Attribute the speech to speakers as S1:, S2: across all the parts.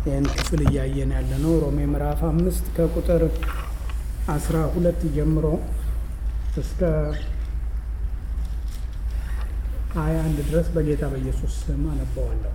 S1: ይህን ክፍል እያየን ያለ ነው። ሮሜ ምዕራፍ 5 ከቁጥር 12 ጀምሮ እስከ 21 ድረስ በጌታ በኢየሱስ ስም አነበዋለሁ።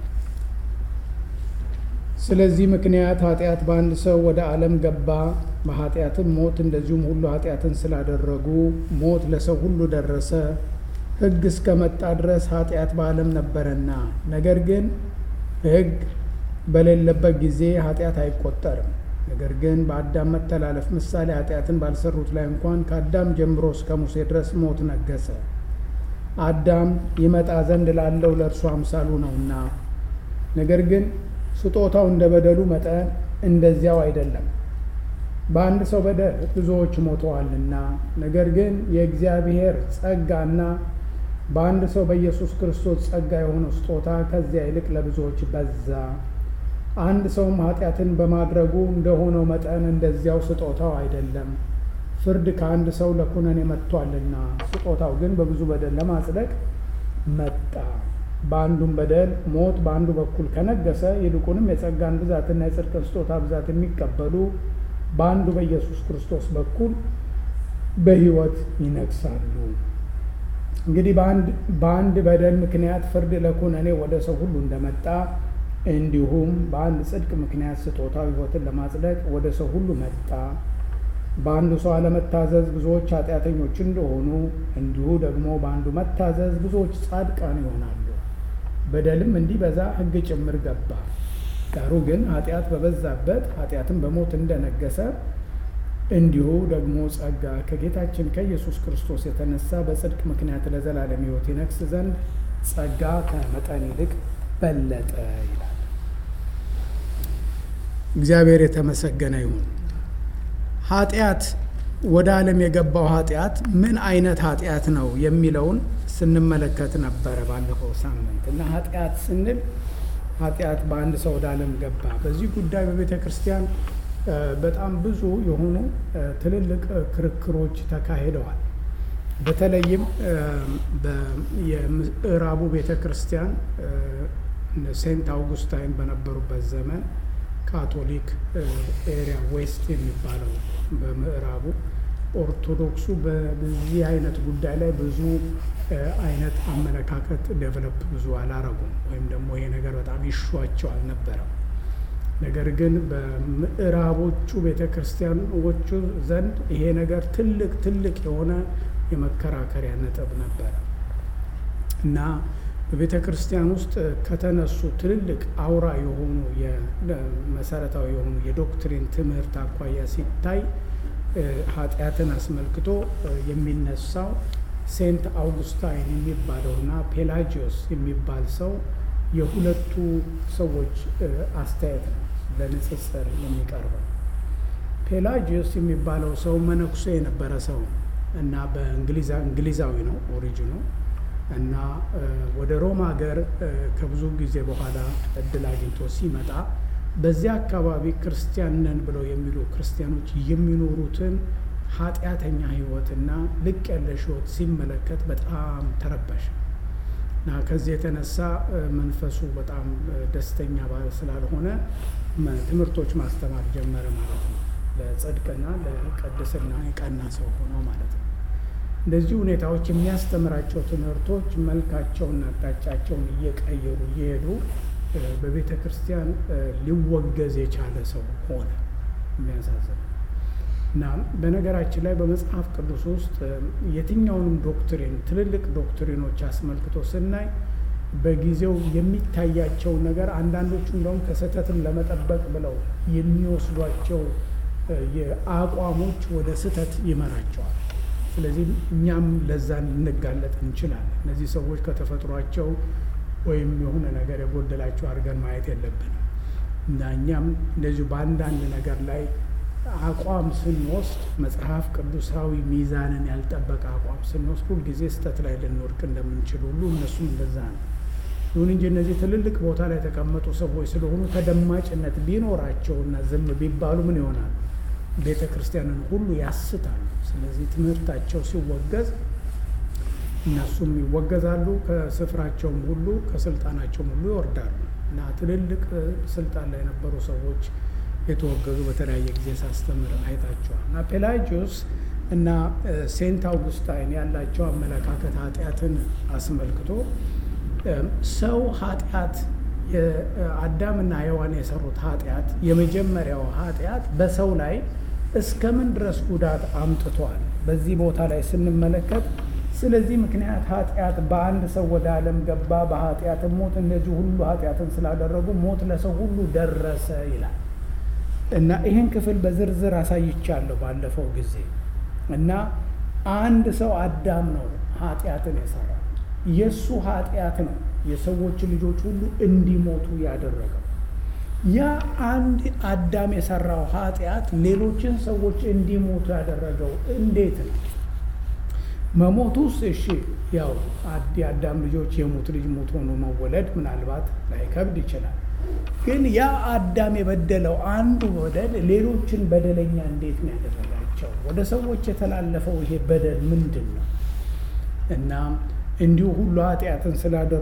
S1: ስለዚህ ምክንያት ኃጢአት በአንድ ሰው ወደ ዓለም ገባ፣ በኃጢአትም ሞት፣ እንደዚሁም ሁሉ ኃጢአትን ስላደረጉ ሞት ለሰው ሁሉ ደረሰ። ሕግ እስከመጣ ድረስ ኃጢአት በዓለም ነበረና፣ ነገር ግን ሕግ በሌለበት ጊዜ ኃጢአት አይቆጠርም። ነገር ግን በአዳም መተላለፍ ምሳሌ ኃጢአትን ባልሰሩት ላይ እንኳን ከአዳም ጀምሮ እስከ ሙሴ ድረስ ሞት ነገሰ። አዳም ይመጣ ዘንድ ላለው ለእርሱ አምሳሉ ነውና። ነገር ግን ስጦታው እንደ በደሉ መጠን እንደዚያው አይደለም። በአንድ ሰው በደል ብዙዎች ሞተዋልና፣ ነገር ግን የእግዚአብሔር ጸጋና በአንድ ሰው በኢየሱስ ክርስቶስ ጸጋ የሆነው ስጦታ ከዚያ ይልቅ ለብዙዎች በዛ። አንድ ሰውም ኃጢአትን በማድረጉ እንደሆነው መጠን እንደዚያው ስጦታው አይደለም። ፍርድ ከአንድ ሰው ለኩነኔ መጥቷልና፣ ስጦታው ግን በብዙ በደል ለማጽደቅ መጣ። በአንዱም በደል ሞት በአንዱ በኩል ከነገሰ፣ ይልቁንም የጸጋን ብዛትና የጽድቅን ስጦታ ብዛት የሚቀበሉ በአንዱ በኢየሱስ ክርስቶስ በኩል በሕይወት ይነግሳሉ። እንግዲህ በአንድ በደል ምክንያት ፍርድ ለኩነኔ ወደ ሰው ሁሉ እንደመጣ፣ እንዲሁም በአንድ ጽድቅ ምክንያት ስጦታው ሕይወትን ለማጽደቅ ወደ ሰው ሁሉ መጣ። በአንዱ ሰው አለመታዘዝ ብዙዎች ኃጢአተኞች እንደሆኑ፣ እንዲሁ ደግሞ በአንዱ መታዘዝ ብዙዎች ጻድቃን ይሆናሉ። በደልም እንዲበዛ ሕግ ጭምር ገባ። ዳሩ ግን ኃጢአት በበዛበት ኃጢአትም በሞት እንደነገሰ፣ እንዲሁ ደግሞ ጸጋ ከጌታችን ከኢየሱስ ክርስቶስ የተነሳ በጽድቅ ምክንያት ለዘላለም ሕይወት ይነግስ ዘንድ ጸጋ ከመጠን ይልቅ በለጠ ይላል። እግዚአብሔር የተመሰገነ ይሁን። ኃጢአት ወደ ዓለም የገባው ኃጢአት ምን አይነት ኃጢአት ነው የሚለውን ስንመለከት ነበረ ባለፈው ሳምንት እና ኃጢአት ስንል ኃጢአት በአንድ ሰው ወደ ዓለም ገባ። በዚህ ጉዳይ በቤተ ክርስቲያን በጣም ብዙ የሆኑ ትልልቅ ክርክሮች ተካሂደዋል። በተለይም የምዕራቡ ቤተ ክርስቲያን ሴንት አውጉስታይን በነበሩበት ዘመን ካቶሊክ ኤሪያ ዌስት የሚባለው በምዕራቡ፣ ኦርቶዶክሱ በዚህ አይነት ጉዳይ ላይ ብዙ አይነት አመለካከት ዴቨሎፕ ብዙ አላረጉም፣ ወይም ደግሞ ይሄ ነገር በጣም ይሿቸው አልነበረም። ነገር ግን በምዕራቦቹ ቤተ ክርስቲያኖቹ ዘንድ ይሄ ነገር ትልቅ የሆነ የመከራከሪያ ነጥብ ነበረ እና በቤተ ክርስቲያን ውስጥ ከተነሱ ትልልቅ አውራ የሆኑ መሰረታዊ የሆኑ የዶክትሪን ትምህርት አኳያ ሲታይ ኃጢአትን አስመልክቶ የሚነሳው ሴንት አውጉስታይን የሚባለውና ፔላጂዮስ የሚባል ሰው የሁለቱ ሰዎች አስተያየት ነው ለንጽጽር የሚቀርበው። ፔላጂዮስ የሚባለው ሰው መነኩሴ የነበረ ሰው እና በእንግሊዛዊ ነው ኦሪጂኑ እና ወደ ሮም ሀገር ከብዙ ጊዜ በኋላ እድል አግኝቶ ሲመጣ በዚያ አካባቢ ክርስቲያን ነን ብለው የሚሉ ክርስቲያኖች የሚኖሩትን ኃጢአተኛ ሕይወትና ልቅ ያለሽ ሕይወት ሲመለከት በጣም ተረበሸ እና ከዚህ የተነሳ መንፈሱ በጣም ደስተኛ ስላልሆነ ትምህርቶች ማስተማር ጀመረ ማለት ነው። ለጽድቅና ለቅድስና የቀና ሰው ሆኖ ማለት ነው። እንደዚህ ሁኔታዎች የሚያስተምራቸው ትምህርቶች መልካቸውና አቅጣጫቸውን እየቀየሩ እየሄዱ በቤተ ክርስቲያን ሊወገዝ የቻለ ሰው ሆነ። የሚያሳዝን እና በነገራችን ላይ በመጽሐፍ ቅዱስ ውስጥ የትኛውንም ዶክትሪን ትልልቅ ዶክትሪኖች አስመልክቶ ስናይ በጊዜው የሚታያቸው ነገር አንዳንዶቹ እንደውም ከስህተትን ለመጠበቅ ብለው የሚወስዷቸው የአቋሞች ወደ ስህተት ይመራቸዋል። ስለዚህ እኛም ለዛን ልንጋለጥ እንችላለን። እነዚህ ሰዎች ከተፈጥሯቸው ወይም የሆነ ነገር የጎደላቸው አድርገን ማየት የለብንም እና እኛም እንደዚሁ በአንዳንድ ነገር ላይ አቋም ስንወስድ መጽሐፍ ቅዱሳዊ ሚዛንን ያልጠበቀ አቋም ስንወስድ ሁልጊዜ ስህተት ላይ ልንወድቅ እንደምንችል ሁሉ እነሱም እንደዛ ነው። ይሁን እንጂ እነዚህ ትልልቅ ቦታ ላይ የተቀመጡ ሰዎች ስለሆኑ ተደማጭነት ቢኖራቸውና ዝም ቢባሉ ምን ይሆናል? ቤተ ክርስቲያንን ሁሉ ያስታሉ። ስለዚህ ትምህርታቸው ሲወገዝ እነሱም ይወገዛሉ፣ ከስፍራቸውም ሁሉ ከስልጣናቸውም ሁሉ ይወርዳሉ። እና ትልልቅ ስልጣን ላይ የነበሩ ሰዎች የተወገዙ በተለያየ ጊዜ ሳስተምር አይታቸዋል። እና ፔላጂዮስ እና ሴንት አውጉስታይን ያላቸው አመለካከት ኃጢአትን አስመልክቶ ሰው ኃጢአት አዳምና ሔዋን የሰሩት ኃጢአት የመጀመሪያው ኃጢአት በሰው ላይ እስከምን ድረስ ጉዳት አምጥቷል በዚህ ቦታ ላይ ስንመለከት፣ ስለዚህ ምክንያት ኃጢአት በአንድ ሰው ወደ ዓለም ገባ፣ በኃጢአት ሞት፣ እነዚህ ሁሉ ኃጢአትን ስላደረጉ ሞት ለሰው ሁሉ ደረሰ ይላል። እና ይህን ክፍል በዝርዝር አሳይቻለሁ ባለፈው ጊዜ። እና አንድ ሰው አዳም ነው ኃጢአትን የሰራው። የእሱ ኃጢአት ነው የሰዎች ልጆች ሁሉ እንዲሞቱ ያደረገው። ያ አንድ አዳም የሰራው ኃጢአት ሌሎችን ሰዎች እንዲሞቱ ያደረገው እንዴት ነው? መሞቱስ እሺ፣ ያው የአዳም ልጆች የሙት ልጅ ሙት ሆኖ መወለድ ምናልባት ላይከብድ ይችላል። ግን ያ አዳም የበደለው አንዱ በደል ሌሎችን በደለኛ እንዴት ነው ያደረጋቸው? ወደ ሰዎች የተላለፈው ይሄ በደል ምንድን ነው? እና እንዲሁ ሁሉ ኃጢአትን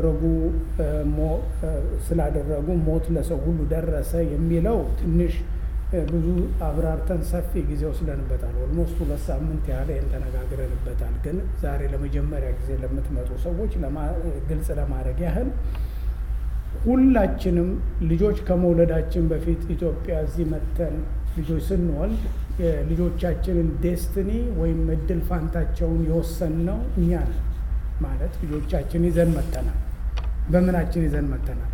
S1: ስላደረጉ ሞት ለሰው ሁሉ ደረሰ የሚለው ትንሽ ብዙ አብራርተን ሰፊ ጊዜ ወስደንበታል። ኦልሞስት 2 ሳምንት ያህል ይህን ተነጋግረንበታል። ግን ዛሬ ለመጀመሪያ ጊዜ ለምትመጡ ሰዎች ግልጽ ለማድረግ ያህል ሁላችንም ልጆች ከመውለዳችን በፊት ኢትዮጵያ እዚህ መተን ልጆች ስንወልድ የልጆቻችንን ዴስትኒ ወይም እድል ፋንታቸውን የወሰንነው እኛ ነን። ማለት ልጆቻችን ይዘን መተናል። በምናችን ይዘን መተናል?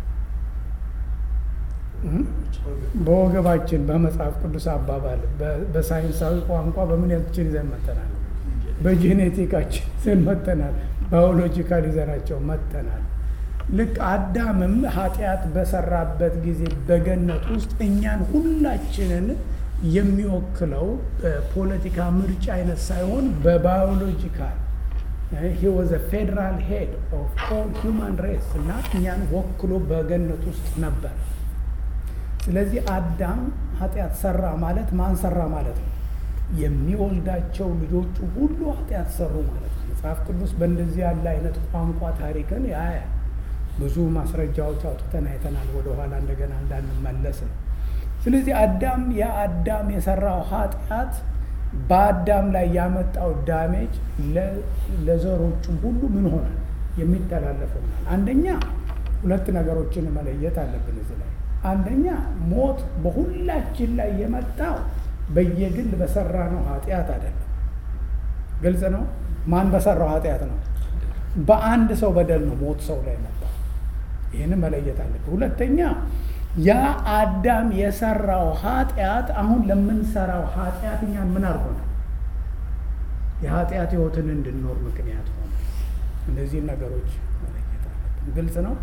S1: በወገባችን። በመጽሐፍ ቅዱስ አባባል በሳይንሳዊ ቋንቋ በምናችን ይዘን መተናል? በጄኔቲካችን ይዘን መተናል። ባዮሎጂካል ይዘናቸው መተናል። ልክ አዳምም ኃጢአት በሰራበት ጊዜ በገነት ውስጥ እኛን ሁላችንን የሚወክለው በፖለቲካ ምርጫ አይነት ሳይሆን በባዮሎጂካል he was a federal head of all human race እና እኛን ወክሎ በገነት ውስጥ ነበር። ስለዚህ አዳም ኃጢአት ሰራ ማለት ማን ሰራ ማለት ነው? የሚወልዳቸው ልጆቹ ሁሉ ኃጢአት ሰሩ ማለት ነው። መጽሐፍ ቅዱስ በእንደዚህ ያለ አይነት ቋንቋ ታሪክን ያያል። ብዙ ማስረጃዎች አውጥተን አይተናል። ወደኋላ እንደገና እንዳንመለስ ነው። ስለዚህ የአዳም የሰራው ኃጢአት በአዳም ላይ ያመጣው ዳሜጅ ለዘሮቹ ሁሉ ምን ሆነ? የሚተላለፍ ሆናል። አንደኛ 2 ነገሮችን መለየት አለብን እዚህ ላይ። አንደኛ ሞት በሁላችን ላይ የመጣው በየግል በሰራነው ኃጢአት አይደለም። ግልጽ ነው። ማን በሰራው ኃጢአት ነው? በአንድ ሰው በደል ነው ሞት ሰው ላይ መጣው። ይህንን መለየት አለብን። ሁለተኛ ያ አዳም የሰራው ኃጢአት አሁን ለምንሰራው ኃጢአት እኛን ምን አድርጎናል? የኃጢአት ሕይወትን እንድንኖር ምክንያት ሆነ። እነዚህን ነገሮች መለየት አለብን። ግልጽ ነው።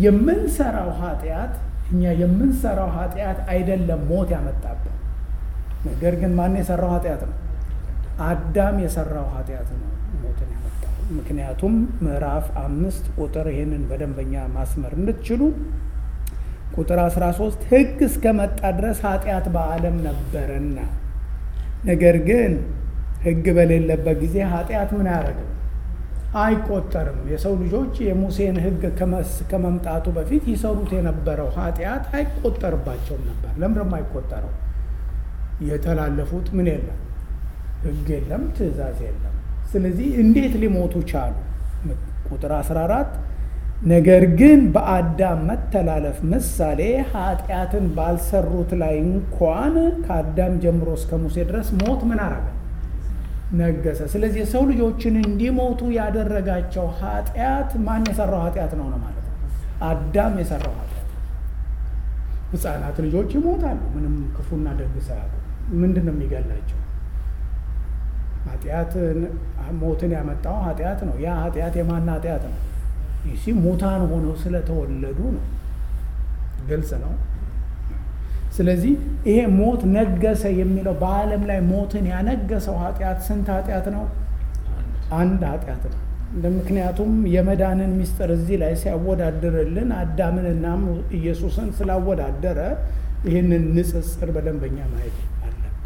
S1: እኛ የምንሰራው ኃጢአት አይደለም ሞት ያመጣብን። ነገር ግን ማን የሰራው ኃጢአት ነው? አዳም የሰራው ኃጢአት ነው ሞትን ያመጣው። ምክንያቱም ምዕራፍ 5 ቁጥር ይህንን በደንበኛ ማስመር እንድትችሉ ቁጥር 13 ሕግ እስከመጣ ድረስ ኃጢአት በዓለም ነበረና፣ ነገር ግን ሕግ በሌለበት ጊዜ ኃጢአት ምን አያደርግም? አይቆጠርም። የሰው ልጆች የሙሴን ሕግ ከመምጣቱ በፊት ይሰሩት የነበረው ኃጢአት አይቆጠርባቸውም ነበር። ለምንድነው አይቆጠረው? የተላለፉት ምን የለም? ሕግ የለም፣ ትእዛዝ የለም። ስለዚህ እንዴት ሊሞቱ ቻሉ? ቁጥር 14 ነገር ግን በአዳም መተላለፍ ምሳሌ ኃጢአትን ባልሰሩት ላይ እንኳን ከአዳም ጀምሮ እስከ ሙሴ ድረስ ሞት ምን አረገ? ነገሰ። ስለዚህ የሰው ልጆችን እንዲሞቱ ያደረጋቸው ኃጢአት ማን የሰራው ኃጢአት ነው ማለት ነው? አዳም የሰራው ኃጢአት። ሕፃናት ልጆች ይሞታሉ ምንም ክፉና ደግ ሳያውቁ። ምንድን ነው የሚገላቸው? ሞትን ያመጣው ኃጢአት ነው። ያ ኃጢአት የማን ኃጢአት ነው? ሙታን ሆነው ስለተወለዱ ነው። ግልጽ ነው። ስለዚህ ይሄ ሞት ነገሰ የሚለው በዓለም ላይ ሞትን ያነገሰው ኃጢአት ስንት ኃጢአት ነው? አንድ ኃጢአት ነው። ምክንያቱም የመዳንን ምስጢር እዚህ ላይ ሲያወዳድርልን አዳምንና ኢየሱስን ስላወዳደረ ይህንን ንጽጽር በደንበኛ ማየት አለብን።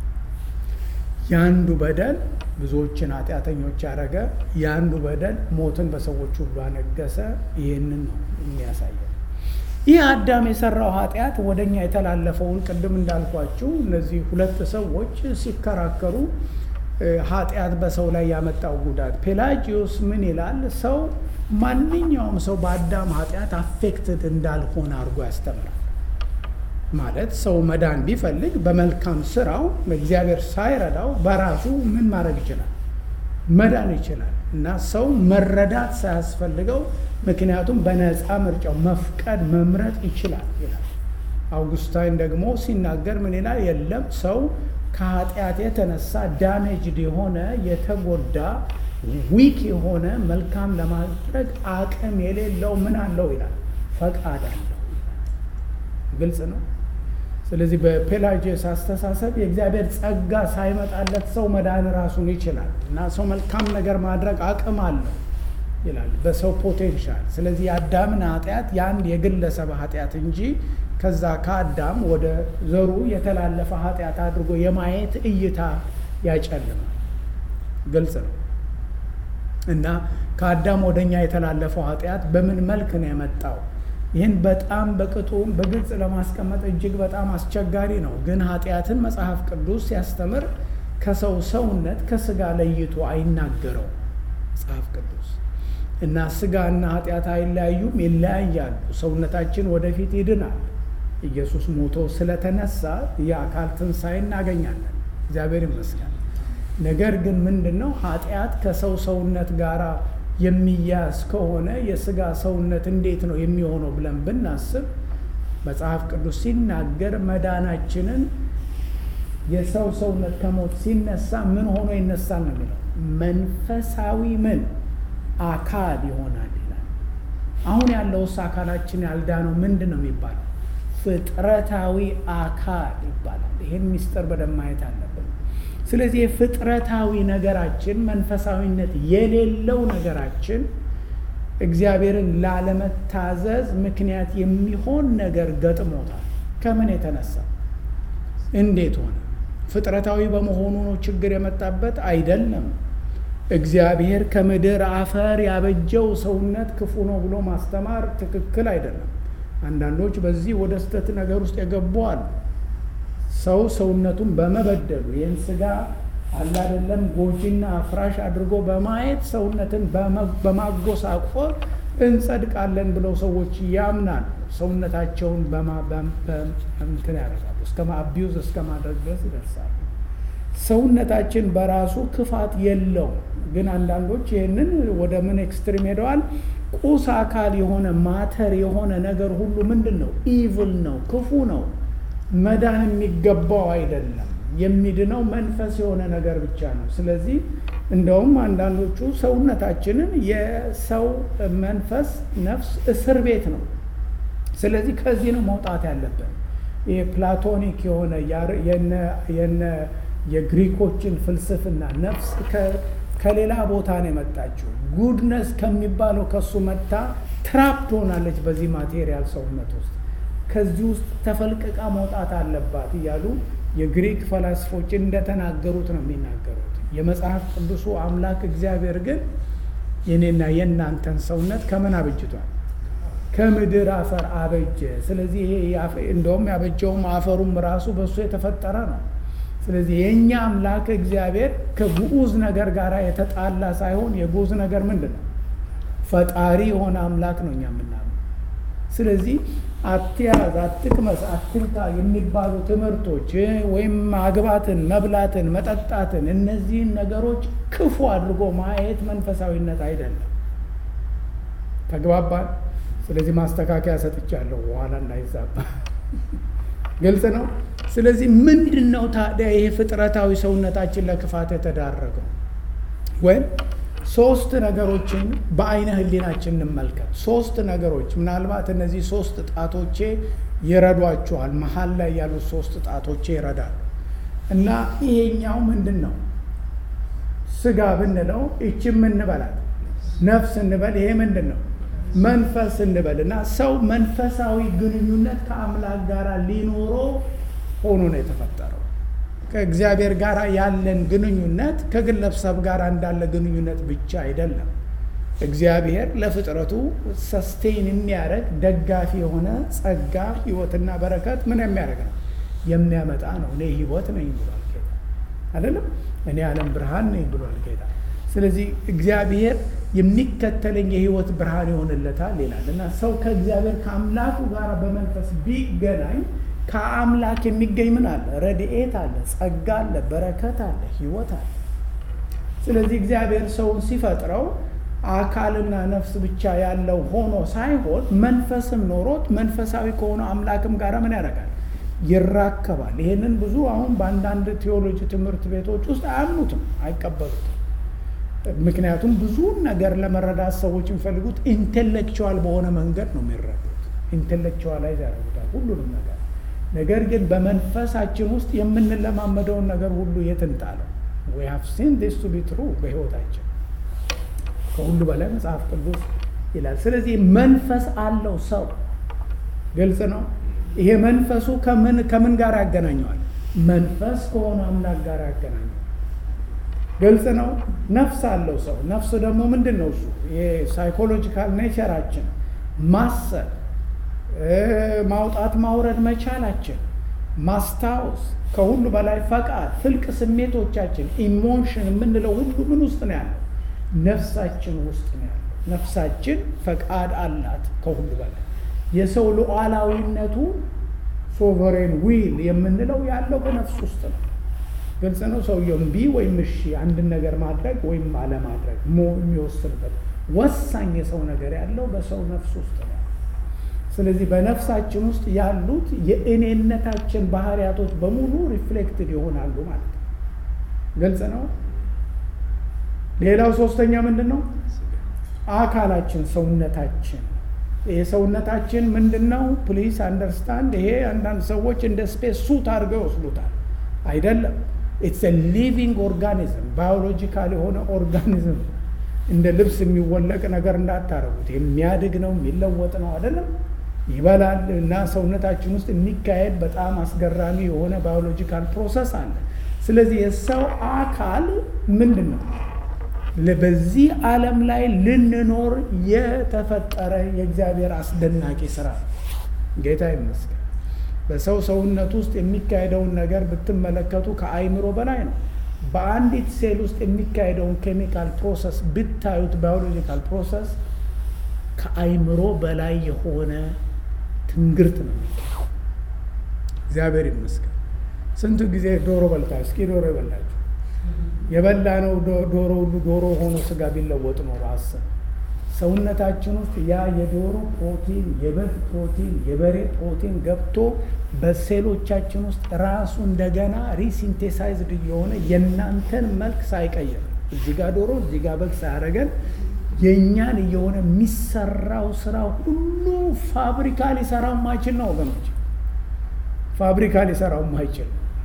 S1: የአንዱ በደል ብዙዎችን ኃጢአተኞች ያደረገ፣ የአንዱ በደል ሞትን በሰዎች ሁሉ አነገሰ። ይህንን ነው የሚያሳየው። ይህ አዳም የሰራው ኃጢአት ወደኛ የተላለፈውን ቅድም እንዳልኳችሁ እነዚህ ሁለት ሰዎች ሲከራከሩ ኃጢአት በሰው ላይ ያመጣው ጉዳት። ፔላጂዮስ ምን ይላል? ሰው ማንኛውም ሰው በአዳም ኃጢአት አፌክትድ እንዳልሆነ አድርጎ ያስተምራል። ማለት ሰው መዳን ቢፈልግ በመልካም ስራው እግዚአብሔር ሳይረዳው በራሱ ምን ማድረግ ይችላል? መዳን ይችላል። እና ሰው መረዳት ሳያስፈልገው ምክንያቱም በነፃ ምርጫው መፍቀድ መምረጥ ይችላል ይላል። አውጉስታይን ደግሞ ሲናገር ምን ይላል? የለም ሰው ከኃጢአት የተነሳ ዳሜጅድ የሆነ የተጎዳ ዊክ የሆነ መልካም ለማድረግ አቅም የሌለው ምን አለው ይላል? ፈቃድ አለው። ግልጽ ነው። ስለዚህ በፔላጂየስ አስተሳሰብ የእግዚአብሔር ጸጋ ሳይመጣለት ሰው መዳን ራሱን ይችላል እና ሰው መልካም ነገር ማድረግ አቅም አለው ይላል በሰው ፖቴንሻል። ስለዚህ የአዳምን ኃጢአት የአንድ የግለሰብ ኃጢአት እንጂ ከዛ ከአዳም ወደ ዘሩ የተላለፈ ኃጢአት አድርጎ የማየት እይታ ያጨልማል። ግልጽ ነው። እና ከአዳም ወደኛ የተላለፈው ኃጢአት በምን መልክ ነው የመጣው? ይህን በጣም በቅጡ በግልጽ ለማስቀመጥ እጅግ በጣም አስቸጋሪ ነው። ግን ኃጢአትን መጽሐፍ ቅዱስ ሲያስተምር ከሰው ሰውነት ከስጋ ለይቶ አይናገረው መጽሐፍ ቅዱስ። እና ስጋና ኃጢአት አይለያዩም፣ ይለያያሉ። ሰውነታችን ወደፊት ይድናል። ኢየሱስ ሞቶ ስለተነሳ የአካል ትንሣኤ እናገኛለን። እግዚአብሔር ይመስገን። ነገር ግን ምንድን ነው ኃጢአት ከሰው ሰውነት ጋር የሚያዝ ከሆነ የስጋ ሰውነት እንዴት ነው የሚሆነው ብለን ብናስብ መጽሐፍ ቅዱስ ሲናገር መዳናችንን የሰው ሰውነት ከሞት ሲነሳ ምን ሆኖ ይነሳል ነው የሚለው? መንፈሳዊ ምን አካል ይሆናል ይላል። አሁን ያለውስ አካላችን ያልዳነው ምንድን ነው የሚባለው? ፍጥረታዊ አካል ይባላል። ይህን ሚስጥር በደንብ ማየት አለብን። ስለዚህ የፍጥረታዊ ነገራችን መንፈሳዊነት የሌለው ነገራችን እግዚአብሔርን ላለመታዘዝ ምክንያት የሚሆን ነገር ገጥሞታል። ከምን የተነሳ እንዴት ሆነ? ፍጥረታዊ በመሆኑ ነው ችግር የመጣበት አይደለም። እግዚአብሔር ከምድር አፈር ያበጀው ሰውነት ክፉ ነው ብሎ ማስተማር ትክክል አይደለም። አንዳንዶች በዚህ ወደ ስህተት ነገር ውስጥ የገቡ አሉ። ሰው ሰውነቱን በመበደሉ ይህን ስጋ አለ አይደለም ጎጂና አፍራሽ አድርጎ በማየት ሰውነትን በማጎሳቆር እንጸድቃለን ብለው ሰዎች ያምናሉ። ሰውነታቸውን እንትን ያደርጋሉ፣ እስከ አቢዩዝ እስከ ማድረግ ድረስ ይደርሳሉ። ሰውነታችን በራሱ ክፋት የለውም። ግን አንዳንዶች ይህንን ወደ ምን ኤክስትሪም ሄደዋል? ቁስ አካል የሆነ ማተር የሆነ ነገር ሁሉ ምንድን ነው? ኢቭል ነው፣ ክፉ ነው፣ መዳን የሚገባው አይደለም። የሚድነው መንፈስ የሆነ ነገር ብቻ ነው። ስለዚህ እንደውም አንዳንዶቹ ሰውነታችንን የሰው መንፈስ ነፍስ እስር ቤት ነው። ስለዚህ ከዚህ ነው መውጣት ያለብን። ይህ ፕላቶኒክ የሆነ የግሪኮችን ፍልስፍና ነፍስ ከሌላ ቦታ ነው የመጣችው። ጉድነስ ከሚባለው ከሱ መጣ ትራፕ ሆናለች በዚህ ማቴሪያል ሰውነት ውስጥ። ከዚህ ውስጥ ተፈልቅቃ መውጣት አለባት እያሉ የግሪክ ፈላስፎች እንደተናገሩት ነው የሚናገሩት። የመጽሐፍ ቅዱሱ አምላክ እግዚአብሔር ግን የኔና የእናንተን ሰውነት ከምን አበጅቷል? ከምድር አፈር አበጀ። ስለዚህ ይሄ እንደውም ያበጀውም አፈሩም ራሱ በሱ የተፈጠረ ነው። ስለዚህ የእኛ አምላክ እግዚአብሔር ከግዑዝ ነገር ጋር የተጣላ ሳይሆን የግዑዝ ነገር ምንድን ነው? ፈጣሪ የሆነ አምላክ ነው እኛ የምናምነው። ስለዚህ አትያዝ፣ አትቅመስ፣ አትንካ የሚባሉ ትምህርቶች ወይም ማግባትን፣ መብላትን፣ መጠጣትን እነዚህን ነገሮች ክፉ አድርጎ ማየት መንፈሳዊነት አይደለም። ተግባባን? ስለዚህ ማስተካከያ ሰጥቻለሁ በኋላ እንዳይዛባ። ግልጽ ነው። ስለዚህ ምንድን ነው ታዲያ ይሄ ፍጥረታዊ ሰውነታችን ለክፋት የተዳረገው? ወይም ሶስት ነገሮችን በአይነ ህሊናችን እንመልከት። ሶስት ነገሮች፣ ምናልባት እነዚህ ሶስት ጣቶቼ ይረዷችኋል። መሀል ላይ ያሉት ሶስት ጣቶቼ ይረዳሉ። እና ይሄኛው ምንድን ነው? ስጋ ብንለው እቺ እንበላል፣ ነፍስ እንበል፣ ይሄ ምንድን ነው? መንፈስ እንበል። እና ሰው መንፈሳዊ ግንኙነት ከአምላክ ጋር ሊኖረው ሆኖ ነው የተፈጠረው። ከእግዚአብሔር ጋር ያለን ግንኙነት ከግለሰብ ጋር እንዳለ ግንኙነት ብቻ አይደለም። እግዚአብሔር ለፍጥረቱ ሰስቴን የሚያደርግ ደጋፊ የሆነ ጸጋ ህይወትና በረከት ምን የሚያደርግ ነው? የሚያመጣ ነው። እኔ ህይወት ነኝ ብሏል ጌታ አይደለም? እኔ ዓለም ብርሃን ነኝ ብሏል ጌታ። ስለዚህ እግዚአብሔር የሚከተለኝ የህይወት ብርሃን ይሆንለታል ይላል እና ሰው ከእግዚአብሔር ከአምላኩ ጋር በመንፈስ ቢገናኝ ከአምላክ የሚገኝ ምን አለ? ረድኤት አለ፣ ጸጋ አለ፣ በረከት አለ፣ ህይወት አለ። ስለዚህ እግዚአብሔር ሰውን ሲፈጥረው አካልና ነፍስ ብቻ ያለው ሆኖ ሳይሆን መንፈስም ኖሮት መንፈሳዊ ከሆነ አምላክም ጋር ምን ያደርጋል? ይራከባል። ይህንን ብዙ አሁን በአንዳንድ ቴዎሎጂ ትምህርት ቤቶች ውስጥ አያምኑትም፣ አይቀበሉትም። ምክንያቱም ብዙ ነገር ለመረዳት ሰዎች የሚፈልጉት ኢንቴሌክቹዋል በሆነ መንገድ ነው የሚረዱት። ኢንቴሌክቹዋላይዝ ያደርጉታል ሁሉንም ነገር። ነገር ግን በመንፈሳችን ውስጥ የምንለማመደውን ነገር ሁሉ የት እንጣለው? we have seen this to be true በህይወታችን ከሁሉ በላይ መጽሐፍ ቅዱስ ይላል። ስለዚህ መንፈስ አለው ሰው። ግልጽ ነው። ይሄ መንፈሱ ከምን ጋር ያገናኘዋል? መንፈስ ከሆነ አምላክ ጋር ያገናኘዋል። ግልጽ ነው። ነፍስ አለው ሰው። ነፍስ ደግሞ ምንድን ነው? እሱ የሳይኮሎጂካል ኔቸራችን ማሰብ፣ ማውጣት ማውረድ መቻላችን፣ ማስታወስ፣ ከሁሉ በላይ ፈቃድ፣ ፍልቅ ስሜቶቻችን፣ ኢሞሽን የምንለው ሁሉ ምን ውስጥ ነው ያለው? ነፍሳችን ውስጥ ነው ያለው። ነፍሳችን ፈቃድ አላት። ከሁሉ በላይ የሰው ሉዓላዊነቱ ሶቨሬን ዊል የምንለው ያለው በነፍስ ውስጥ ነው። ግልጽ ነው። ሰውየው እምቢ ወይም እሺ አንድን ነገር ማድረግ ወይም አለማድረግ የሚወስንበት ወሳኝ የሰው ነገር ያለው በሰው ነፍስ ውስጥ ነው። ስለዚህ በነፍሳችን ውስጥ ያሉት የእኔነታችን ባህሪያቶች በሙሉ ሪፍሌክትድ ይሆናሉ ማለት ነው። ግልጽ ነው። ሌላው ሶስተኛ ምንድን ነው? አካላችን፣ ሰውነታችን። ይሄ ሰውነታችን ምንድን ነው? ፕሊዝ አንደርስታንድ። ይሄ አንዳንድ ሰዎች እንደ ስፔስ ሱት አድርገው ይወስዱታል። አይደለም። ኢትስ ኤ ሊቪንግ ኦርጋኒዝም፣ ባዮሎጂካል የሆነ ኦርጋኒዝም። እንደ ልብስ የሚወለቅ ነገር እንዳታረጉት። የሚያድግ ነው፣ የሚለወጥ ነው። አይደለም። ይበላል እና ሰውነታችን ውስጥ የሚካሄድ በጣም አስገራሚ የሆነ ባዮሎጂካል ፕሮሰስ አለ። ስለዚህ የሰው አካል ምንድን ነው? በዚህ ዓለም ላይ ልንኖር የተፈጠረ የእግዚአብሔር አስደናቂ ስራ ነው። ጌታ ይመስገን። በሰው ሰውነት ውስጥ የሚካሄደውን ነገር ብትመለከቱ ከአይምሮ በላይ ነው። በአንዲት ሴል ውስጥ የሚካሄደውን ኬሚካል ፕሮሰስ ብታዩት፣ ባዮሎጂካል ፕሮሰስ ከአይምሮ በላይ የሆነ ትንግርት ነው። እግዚአብሔር ይመስገን። ስንቱ ጊዜ ዶሮ በልታችሁ? እስኪ ዶሮ የበላችሁ የበላ ነው ዶሮ ሁሉ ዶሮ ሆኖ ስጋ ቢለወጥ ኖሮ አስብ። ሰውነታችን ውስጥ ያ የዶሮ ፕሮቲን፣ የበግ ፕሮቲን፣ የበሬ ፕሮቲን ገብቶ በሴሎቻችን ውስጥ ራሱ እንደገና ሪሲንቴሳይዝድ የሆነ የእናንተን መልክ ሳይቀየር እዚህ ጋር ዶሮ እዚህ ጋር በግ ሳያደርገን የእኛን እየሆነ የሚሰራው ስራ ሁሉ ፋብሪካ ሊሰራው ማይችል ነው ወገኖች። ፋብሪካ ሊሰራው ማይችል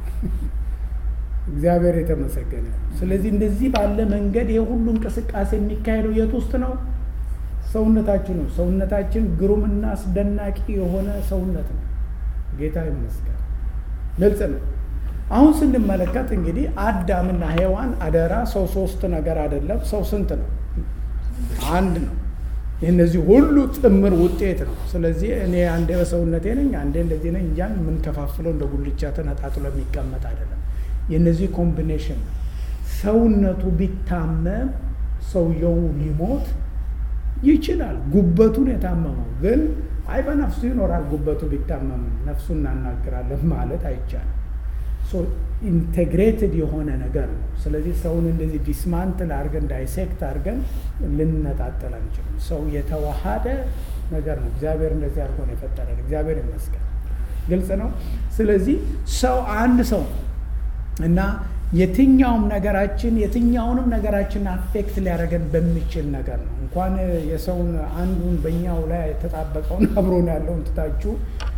S1: እግዚአብሔር የተመሰገነ። ስለዚህ እንደዚህ ባለ መንገድ ይሄ ሁሉ እንቅስቃሴ የሚካሄደው የት ውስጥ ነው? ሰውነታችን ነው። ሰውነታችን ግሩምና አስደናቂ የሆነ ሰውነት ነው። ጌታ ይመስገን። ግልጽ ነው። አሁን ስንመለከት እንግዲህ አዳምና ሔዋን አደራ፣ ሰው ሶስት ነገር አይደለም። ሰው ስንት ነው? አንድ ነው። የእነዚህ ሁሉ ጥምር ውጤት ነው። ስለዚህ እኔ አንዴ በሰውነቴ ነኝ አንዴ እንደዚህ ነኝ እያል የምንከፋፍለው እንደ ጉልቻ ተነጣጥሎ የሚቀመጥ አይደለም። የእነዚህ ኮምቢኔሽን ነው። ሰውነቱ ቢታመም ሰውየው ሊሞት ይችላል። ጉበቱን የታመመው ግን አይ በነፍሱ ይኖራል። ጉበቱ ቢታመም ነፍሱን እናናግራለን ማለት አይቻልም። ኢንቴግሬትድ የሆነ ነገር ነው። ስለዚህ ሰውን እንደዚህ ዲስማንትል አድርገን ዳይሴክት አድርገን ልንነጣጠል አንችልም። ሰው የተዋሃደ ነገር ነው። እግዚአብሔር እንደዚህ አድርጎ ነው የፈጠረን። እግዚአብሔር ይመስገን። ግልጽ ነው። ስለዚህ ሰው አንድ ሰው እና የትኛውም ነገራችን አፌክት ሊያደርገን በሚችል ነገር ነው። እንኳን የሰውን አንዱን በእኛው ላይ የተጣበቀውን አብሮን ያለውን ትታችሁ